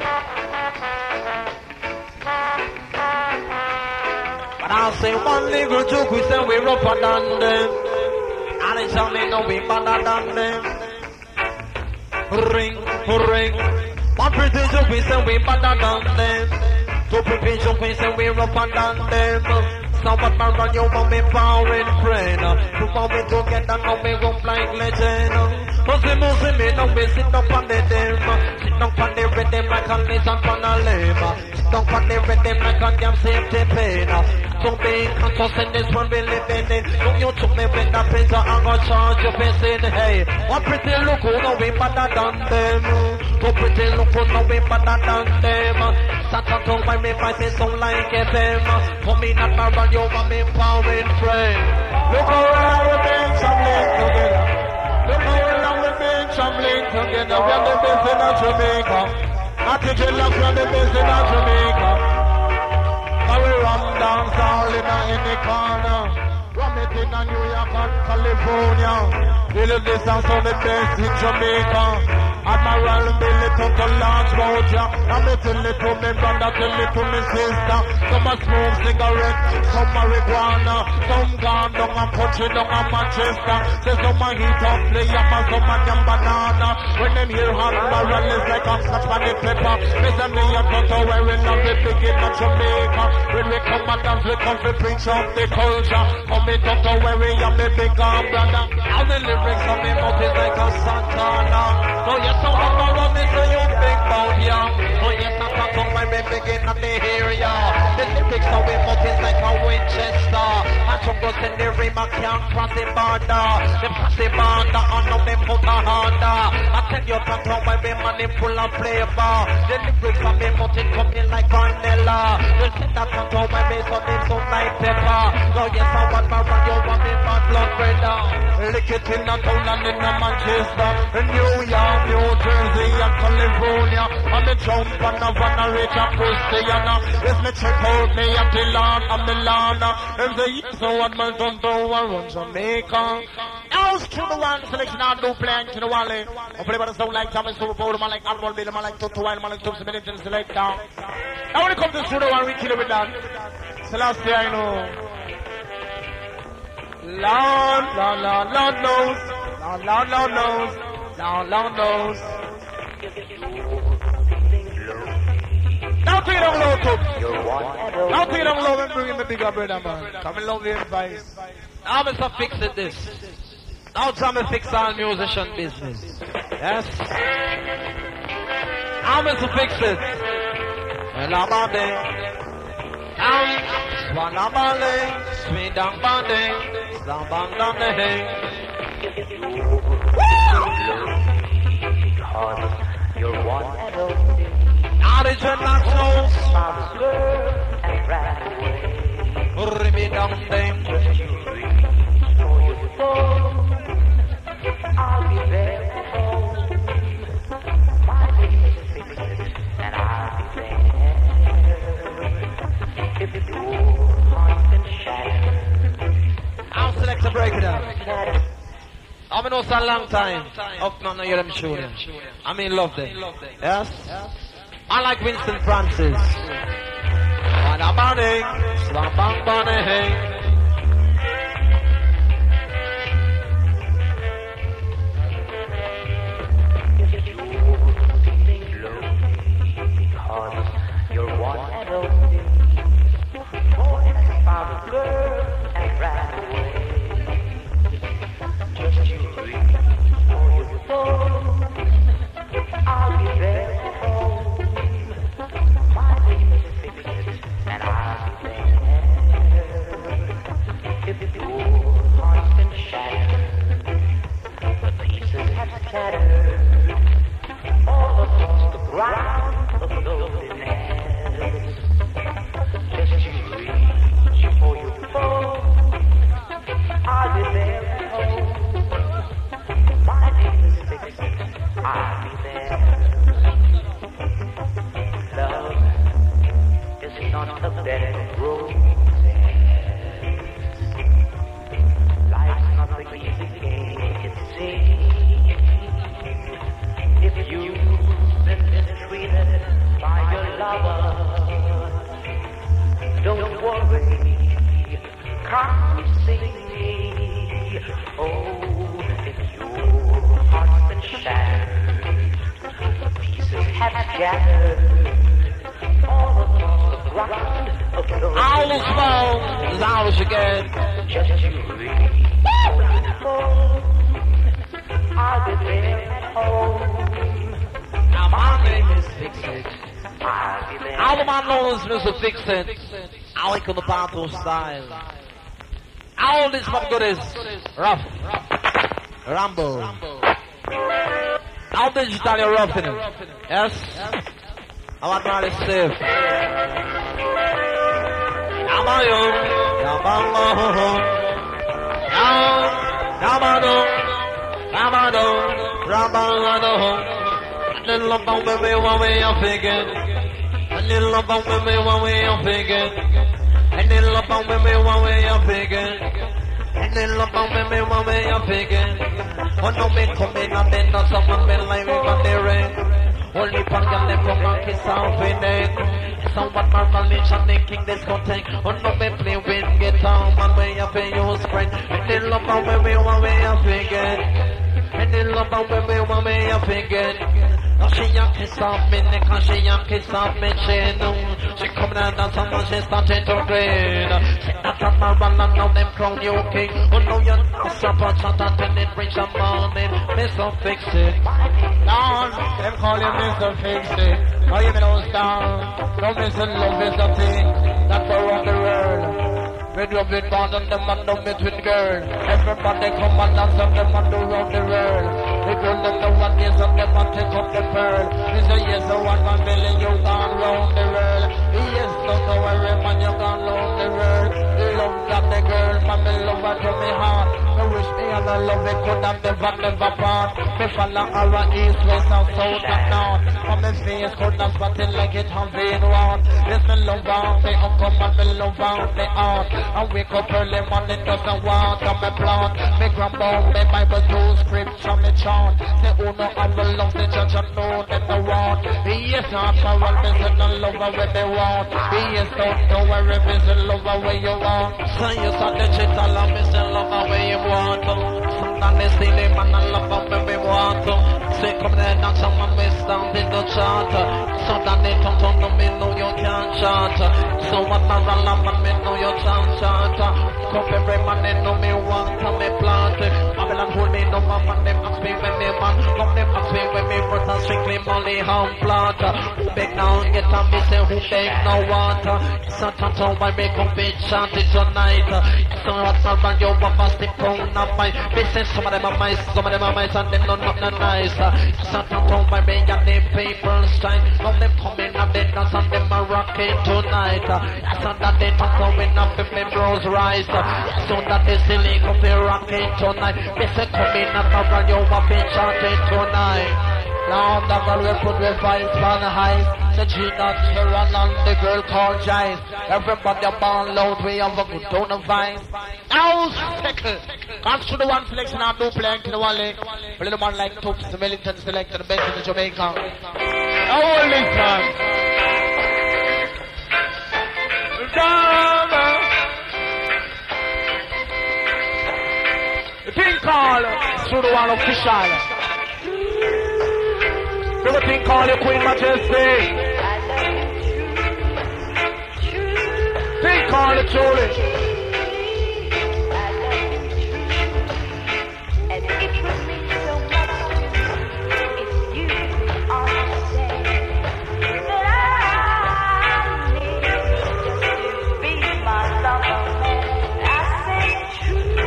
But I'll say one little joke, we say we're rougher than them. And it's only no we better than them. Ring, ring. One pretty joke, we say we better than them. To prepare your face and we're up and down them. Somewhat man run you want me power and friend. To want me together now we rope like legend. Muslim Muslim me now we sit up on the dem. Sit up on the rhythm like a lizard on a limb. Sit up on the rhythm like a damn safety pin. So being conscious in this one we living in. So you took me with that pizza I'm gonna charge you facing. Hey, what pretty look who know we better than them. So pretty look who know we better than them. Satan told my me fight it sound like F M. For me not my run you want me power and friend. Look how long we've been traveling together. Look how long we've been traveling together. We are the best in Jamaica. Not to jail us, we are the best in Jamaica. Now we run dance all in any corner. Rum it in New York and California. Little distance on the best in Jamaica. Admiral Billy took a large boat, yeah. I'm tell it to me brother, tell it to me sister. Some a smoke cigarette, some marijuana, some gone down and punch it down in Manchester. Say some a heat up play up and some a jam banana. When them hear Admiral is like a scotch on the pepper. Me say me a cut away when I'm the big in Jamaica. When we come and dance, we come to preach of the culture. Come me cut away we am the big brother. All the lyrics of me mouth is like a Santana. So yes, I'm gonna run this to you big mouth, yeah. So yes, I'm gonna come when we begin on the area. The lyrics of me mouth is like a Winchester. And some go send the rim and can't cross the border. Them cross the border and now them put a harder. I tell you to come when we money full of flavor. The lyrics of me mouth is coming like vanilla. You see that to come when we so them so like pepper. So yes, I want my run, you want me my blood brother. Lick it in the town and in the Manchester, in New York, New Jersey and California. And me jump on the van and reach a Christiana. Yes, me check out me and Dylan and Milana. If they eat so what my son do I run Jamaica. Else to the one selection I do playing to the Wally. I play by the sound like Thomas Super Bowl, man like Admiral Bill, man like Toto Wild, man like Tubs Minute and Selector. Now when it comes to the one, we kill it with that. Celestia, I know. Lord, Lord, Lord, Lord knows. Lord, Lord, Lord knows. Lord, Lord knows. Now take it on low, too. Now take it on low and bring in the bigger brother, man. Come and love the advice. Now I'm going to fix it this. Now time to fix our musician business. Yes? I'm going to fix it. And I'm on there. I'm Swana Bale, Sweet Down Bande. Because you're one and only. Original souls. And ran away. Ribby down them. Just you reach for your phone. I'll be there at home. My name is Fix It, and I'll be there. If your heart can shatter. I'll select to break it up. I've been also a long time. Up now, you're them sure. I mean, love them. Yes? I like Winston Francis. Bada bada, slam bang bada hey. Because you're one and only. Oh, it's about a girl and ran away. Just you reach for your phone. I'll be there at home. My name is Fix It, and I'll be there. If your heart's been shattered, the pieces have scattered all across the ground of loneliness. Just you reach for your phone. I'll be there at home. My name is Fix It. I'll be there. Love is not a bed of roses. Life's not the easy game it seems. If you've been mistreated by your lover, don't worry, come see me. Oh, if your heart's been shattered, the pieces have scattered all across the ground of the Owl's phone, Owl's again. Just you reach for your phone. I'll be there at home. Now my name is Fix It. I'll be there. All of my knowledge is a Fix It. I like on the battle style. All this what good is rough, Rambo. All digital you're rough in it. Yes? I want my to save. Yamayo, Yamalo, Yamado, Yamado, Ramado. And then love on me one way I'm thinking. And then love on me one way I'm thinking. And then love on me one way I'm thinking. And then love how me, me, want me, you begin. Oh, no, me come in and then not someone me like me got the ring. Only pan girl them come and kiss off in it. Somewhat marvel nation the king discotheque. Oh, no, me play with guitar, man, we have to use friend. And then love how me, me, want me, you begin. And then love how me, me, want me, you begin. Now she a kiss off me neck and she a kiss off me chin. She come down and someone she started to grin. She not a marvel and now them crown you king. Oh no you not support shot until it reach the morning. Mister Fix It. Down, them call you Mister Fix It. Oh you know star. Don't miss a love is a thing. That's for around the world. We do it bad and them man do it with girl. Everybody come and dance and them man do round the world. The girl them the one yes and them man take up the pearl. We say yes the one man billion you gone round the world. Yes don't know worry man you gone round the world. The love that the girl man me love her to me heart. Me wish me and I love it could have never never part. Me follow her a east west and south and north. And me face could not spot it like it have been one. Yes me love her me uncle and me love her me heart. I wake up early morning just a walk on my plant. Me grandpa, me Bible, two scripture, me chant. Say, oh no, I will love the church and know them the want. Yes, after all, me say, no love her where they want. Yes, don't know where me say, love her where you want. Say, you saw the chit, I love me, say, love her where you want. Sometimes they steal him and I love her where we want. Say, come there, now someone may stand in the chart. So that they don't talk to me, know you can't chant. So what my love and me know you can't chant. Come every man they know me want to me plant. Babylon hold me no man and them ask me when they man. Come them ask me when me worth and strictly money home plant. Who beg now get on me say who beg no water. It's a tattoo why me come be chanted tonight. It's a hot man and you want to stick on up my. They say some of them are mice, some of them are mice and them not not nice. It's a tattoo why me and them people shine. Now them coming and they dance and them are rocking tonight. It's a that they talk going up if me bros rise. So that they silly come be rocking tonight. They say come in and cover you up be chanting tonight. Now the girl will put with vibes on the highs. The Gina, Sharon and the girl called Jice. Everybody born loud, we have a good tone of vibes. Now Speckle, comes to the one selection and do playing to the one leg. A little man like Toops, the Wellington select the best in the Jamaica. Now listen. The thing called through the one official. The thing called your Queen Majesty. Thing called the Julie. And it would mean so much to me if you could understand that I need just to be my lover man. I say true,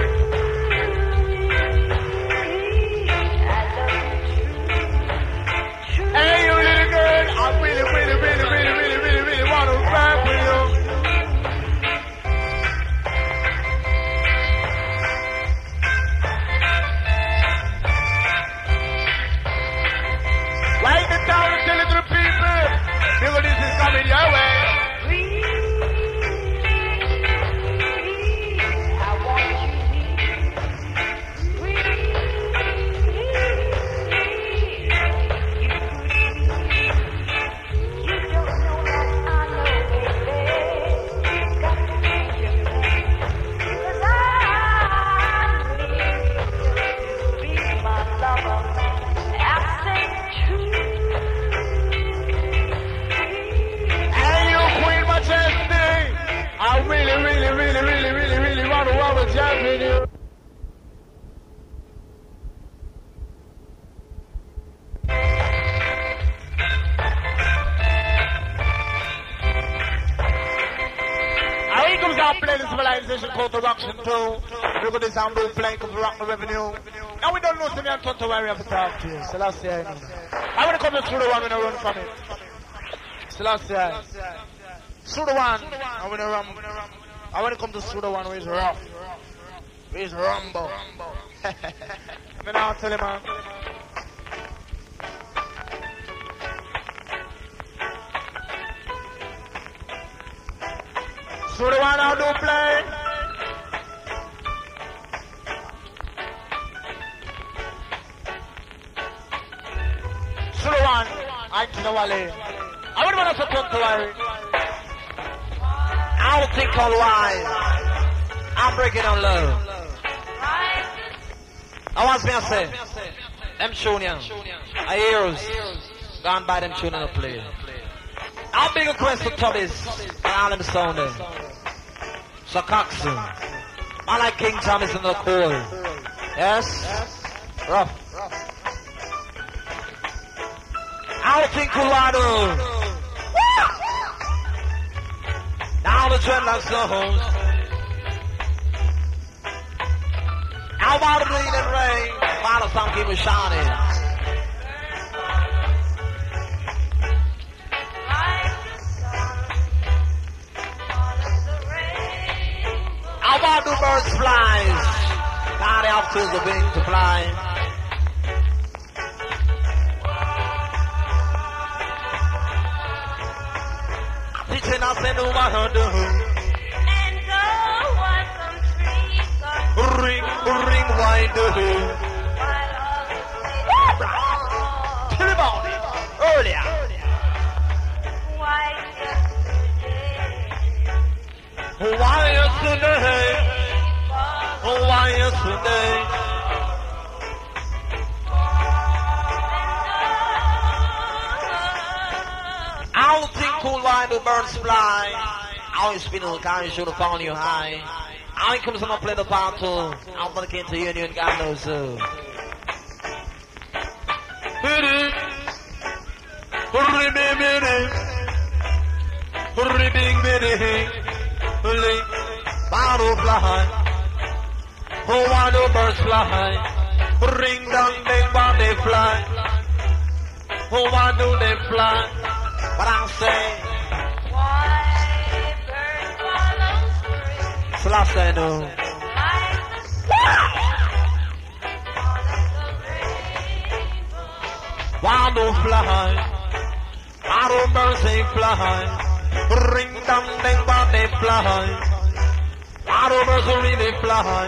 I love you true. Hey, you little girl, I really, really, really, really, really, really, really want to rap with you. Write it down and tell it to the people. Because this is coming your way. I want you You don't know that I know, baby. You've got to change your plan. 'Cause I need you to be my lover man. I say true. Hey, you Queen Majesty. I really, really, really, really, really, really want to have a chat with you. And we comes out playing the civilization called the Roction too. Look at this sound we're playing because we rock the revenue. Now we don't know so me and Tonto where we have to talk to you. Selassie, I know. I want to come through the one when I run from it. Selassie, I. Through the one, I want to run. I want to come to through the one where it's rough. Where it's rumble. Me now tell you, man. Through the one I do play. know what I I would want to talk to her. I don't think all why. I'm breaking on love. I want me to say, them tune ya. I heroes. Gone by them tune and play. I'll big request to Tubbies and all them sound there. So Coxon. I like King Thomas in the cold. Yes? Rough. I don't think Kulado. Now the dreadlocks songs. How about the bleed and rain? While the sun keep shining. How about the birds flies? Now they have to the wing to fly. Teaching us in the water do. And go what some trees are. Ring, ring, why do? While all the trees Till the morning, earlier. Why yesterday? Why yesterday? Why yesterday? I don't think cool why the birds fly. I always been on the car, you should have found you high. I ain't come to play the part two. I'm gonna get to Union, God knows who. Butterfly. Oh, why do birds fly? Ring down, big body fly. Oh, why do they fly? What I'm saying? Why birds follow spring? It's the last I know. Like the Why do fly? Why do birds they fly? Ring down, big body fly. Why do birds really fly?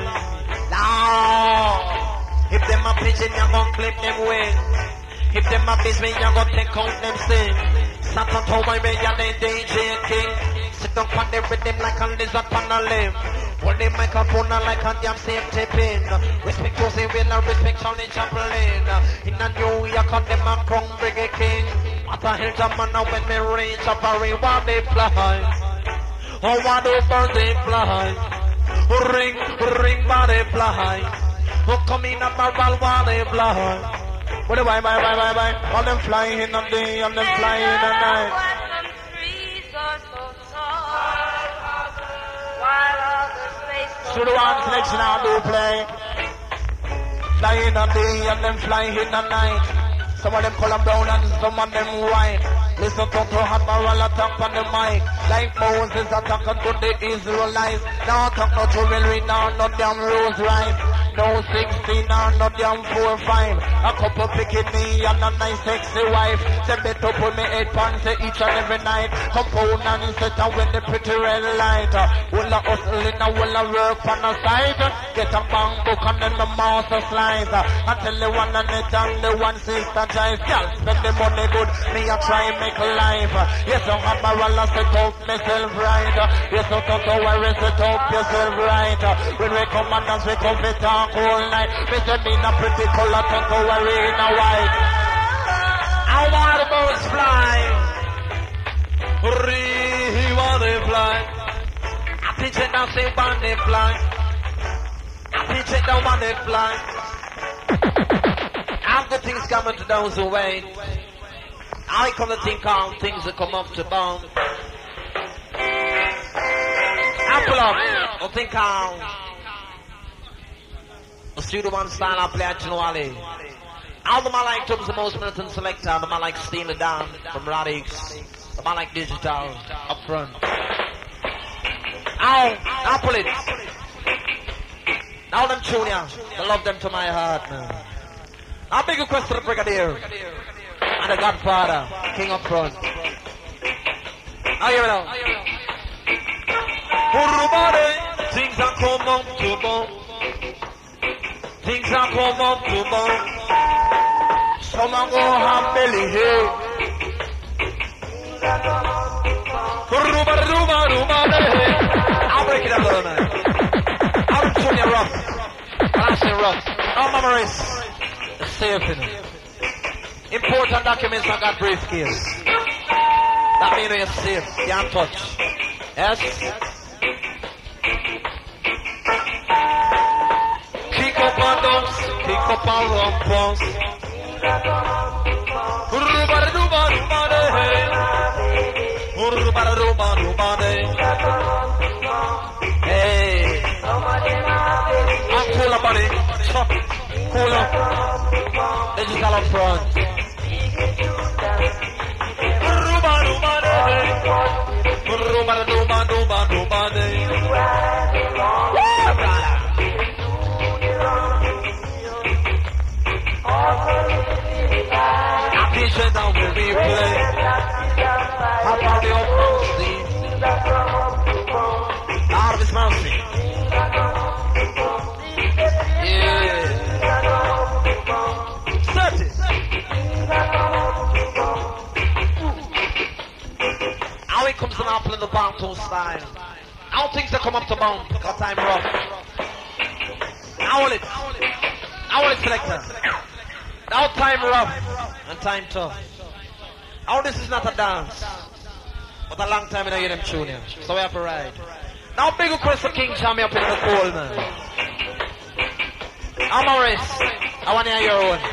Now, if them a pigeon, you gon' clip them wings. If them a fish, me, you gon' take out them sing. Satan told my man, you're the D J king. Sit down on the rhythm like a lizard on a limb. Hold the microphone like a damn safe tipping. Respect Jose Wheeler, respect Charlie Chaplin. In a New York, on them a crown reggae king. What the hell's a man now when me reach up a ring, why they fly? Oh, why do birds they fly? Ring, ring, why they fly? Oh, come in a barrel, why they fly? What do I, bye, bye, bye, bye? All them flying in the day, all them flying in the night. Some trees are so tall, while all the space So the one selection I do play. Flying in the day, and them flying in the night. Some of them color brown and some of them white. Listen to the hot barrel attack on the mic. Like Moses attacking to the Israelites. Now talk no jewelry, now no damn rose rice. No sixteen or no damn four five. A couple picking me and a nice sexy wife. Say better put me eight pants each and every night. Compound and set out with the pretty red light. Will a hustle in a will a work on the side. Get a bank book and then the master slice. I tell the one and it and the one sister jive. Girl, spend the money good, me a try make a life. Yes, I'm a barrel a set up myself right. Yes, I'm not to worry, set up yourself right. When we come and dance, we come fit on all night. Mister me in a pretty color, don't go worry in a white. I want the birds fly. Hurry, while they fly. I pitch it down, say when they fly. I pitch it down when they fly. All the things coming to those who wait. I come to think on things that come up to bone. Apple up, or think on. The studio one style I play at Genoale. All the man like Tubbs, the most militant selector. The man like Steam the Down from Rodix. The man like Digital up front. Ow, I'll pull it. Now them tune ya. I love them to my heart now. I'll big request to the Brigadier and the Godfather, King up front. Now hear it out. Everybody, things are come up to bone. Things are come up to bone. Some are go have belly here. Ruba, ruba, ruba, I'll break it up, little man. I'll tune you rough. I'll say rough. No memories. It's safe, you know. Important documents on that briefcase. That means you're safe. You can't touch. Yes? Kick up on those. Kick up on rumpus. Ruba, ruba, ruba, Ruba, ruba, ruba, hey. I'm cool up, buddy. Cool up. Digital up front. Ruba, ruba, ruba, ruba, ruba, ruba, Appreciate how we play. How about the old mercy? Out of his mercy. Yeah. Set it. How it comes an apple in the Bantu style. How things that come up to bound because time rough. How will it? How will it selector? Now time rough and time tough. How this is not a dance, but a long time I don't hear them tune here. So we have to ride. Now big request for King Jammy up in the cold, man. Now Maurice, I want to hear your own.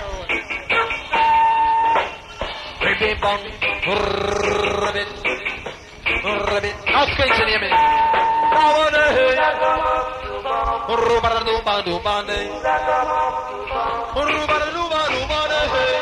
Ribbit bong, ribbit, ribbit. Now screech in here, man. Now on the head. Ruba-da-doo-ba-doo-ba-day. Ruba-da-doo-ba-doo-ba-day.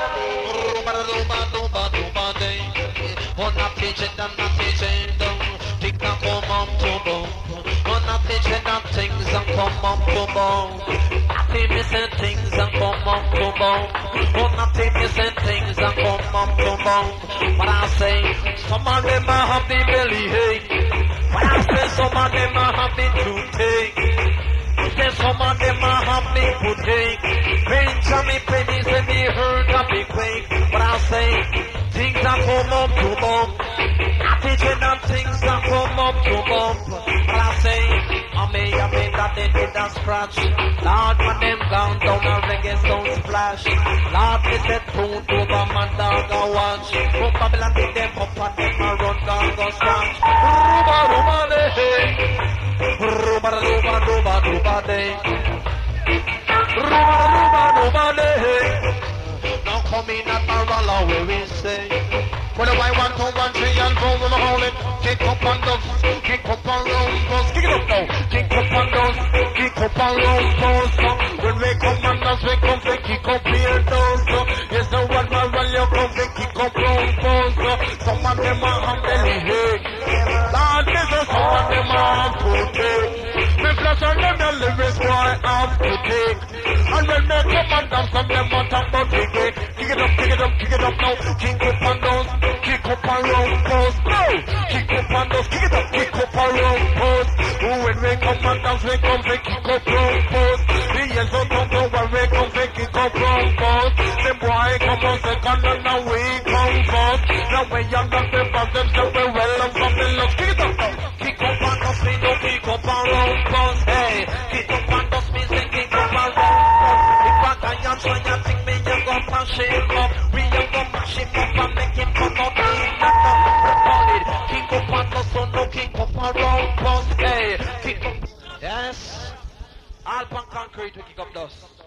Ruba-da-doo-ba-doo-ba-doo-ba-day. On a pigeon and a pigeon down. Tick and come up to bone. On a pigeon and things and come up to bone. Happy missing things and come up to bone. On a team missing things and come up to bone. But I say, some of them are have the belly ache. But I say, some of them are have the toothache. Then some of them are have me pudding. Benjamin pennies and me heard a big quake. But I say, things that come up to bump. I pigeon and things that come up to bump. But I say, I may have been that they did a scratch. Lord, when them gone down a reggae sound splash. Lord, they said, prune over my dog a watch. From Babylon with them up and them a run down go scratch. Ruba, ruba, hey. Ruba, ruba, ruba, ruba, day. Ruba, ruba, ruba, day. Now come in at Marala where we say. Well, I want to one, three, and four, we'll hold it. Kick up on those, kick up on those posts. Kick it up now. Kick up on those, kick up on those posts. When we come on those, we come to kick up here those. Yes, the one man, when you come to kick up those posts. Some of them are on belly head. Lord, this is some of them are to take. Me flash on them, the lyrics boy have to take. And when they come on down, some of them are talking about big it. Kick it up, kick it up, kick it up now. Kick up on those. Kick up and round post, no! Kick up and those, kick it up, kick up and round post. When we come and dance, we come to kick up round post. The years don't come to when we come to kick up round post. The boy come on second and now we come first. Now we young and the boss them say we well and from the love. Kick it up now. Kick up and dance, we don't kick up and round post. Hey, kick up and dance, me say kick up and round post. If I can try and think me, you go mash him up. We you go mash him up and make him come out. Kick up on the sun, no kick up around post, hey, kick up. Yes, Alpan Concrete, we kick up dust.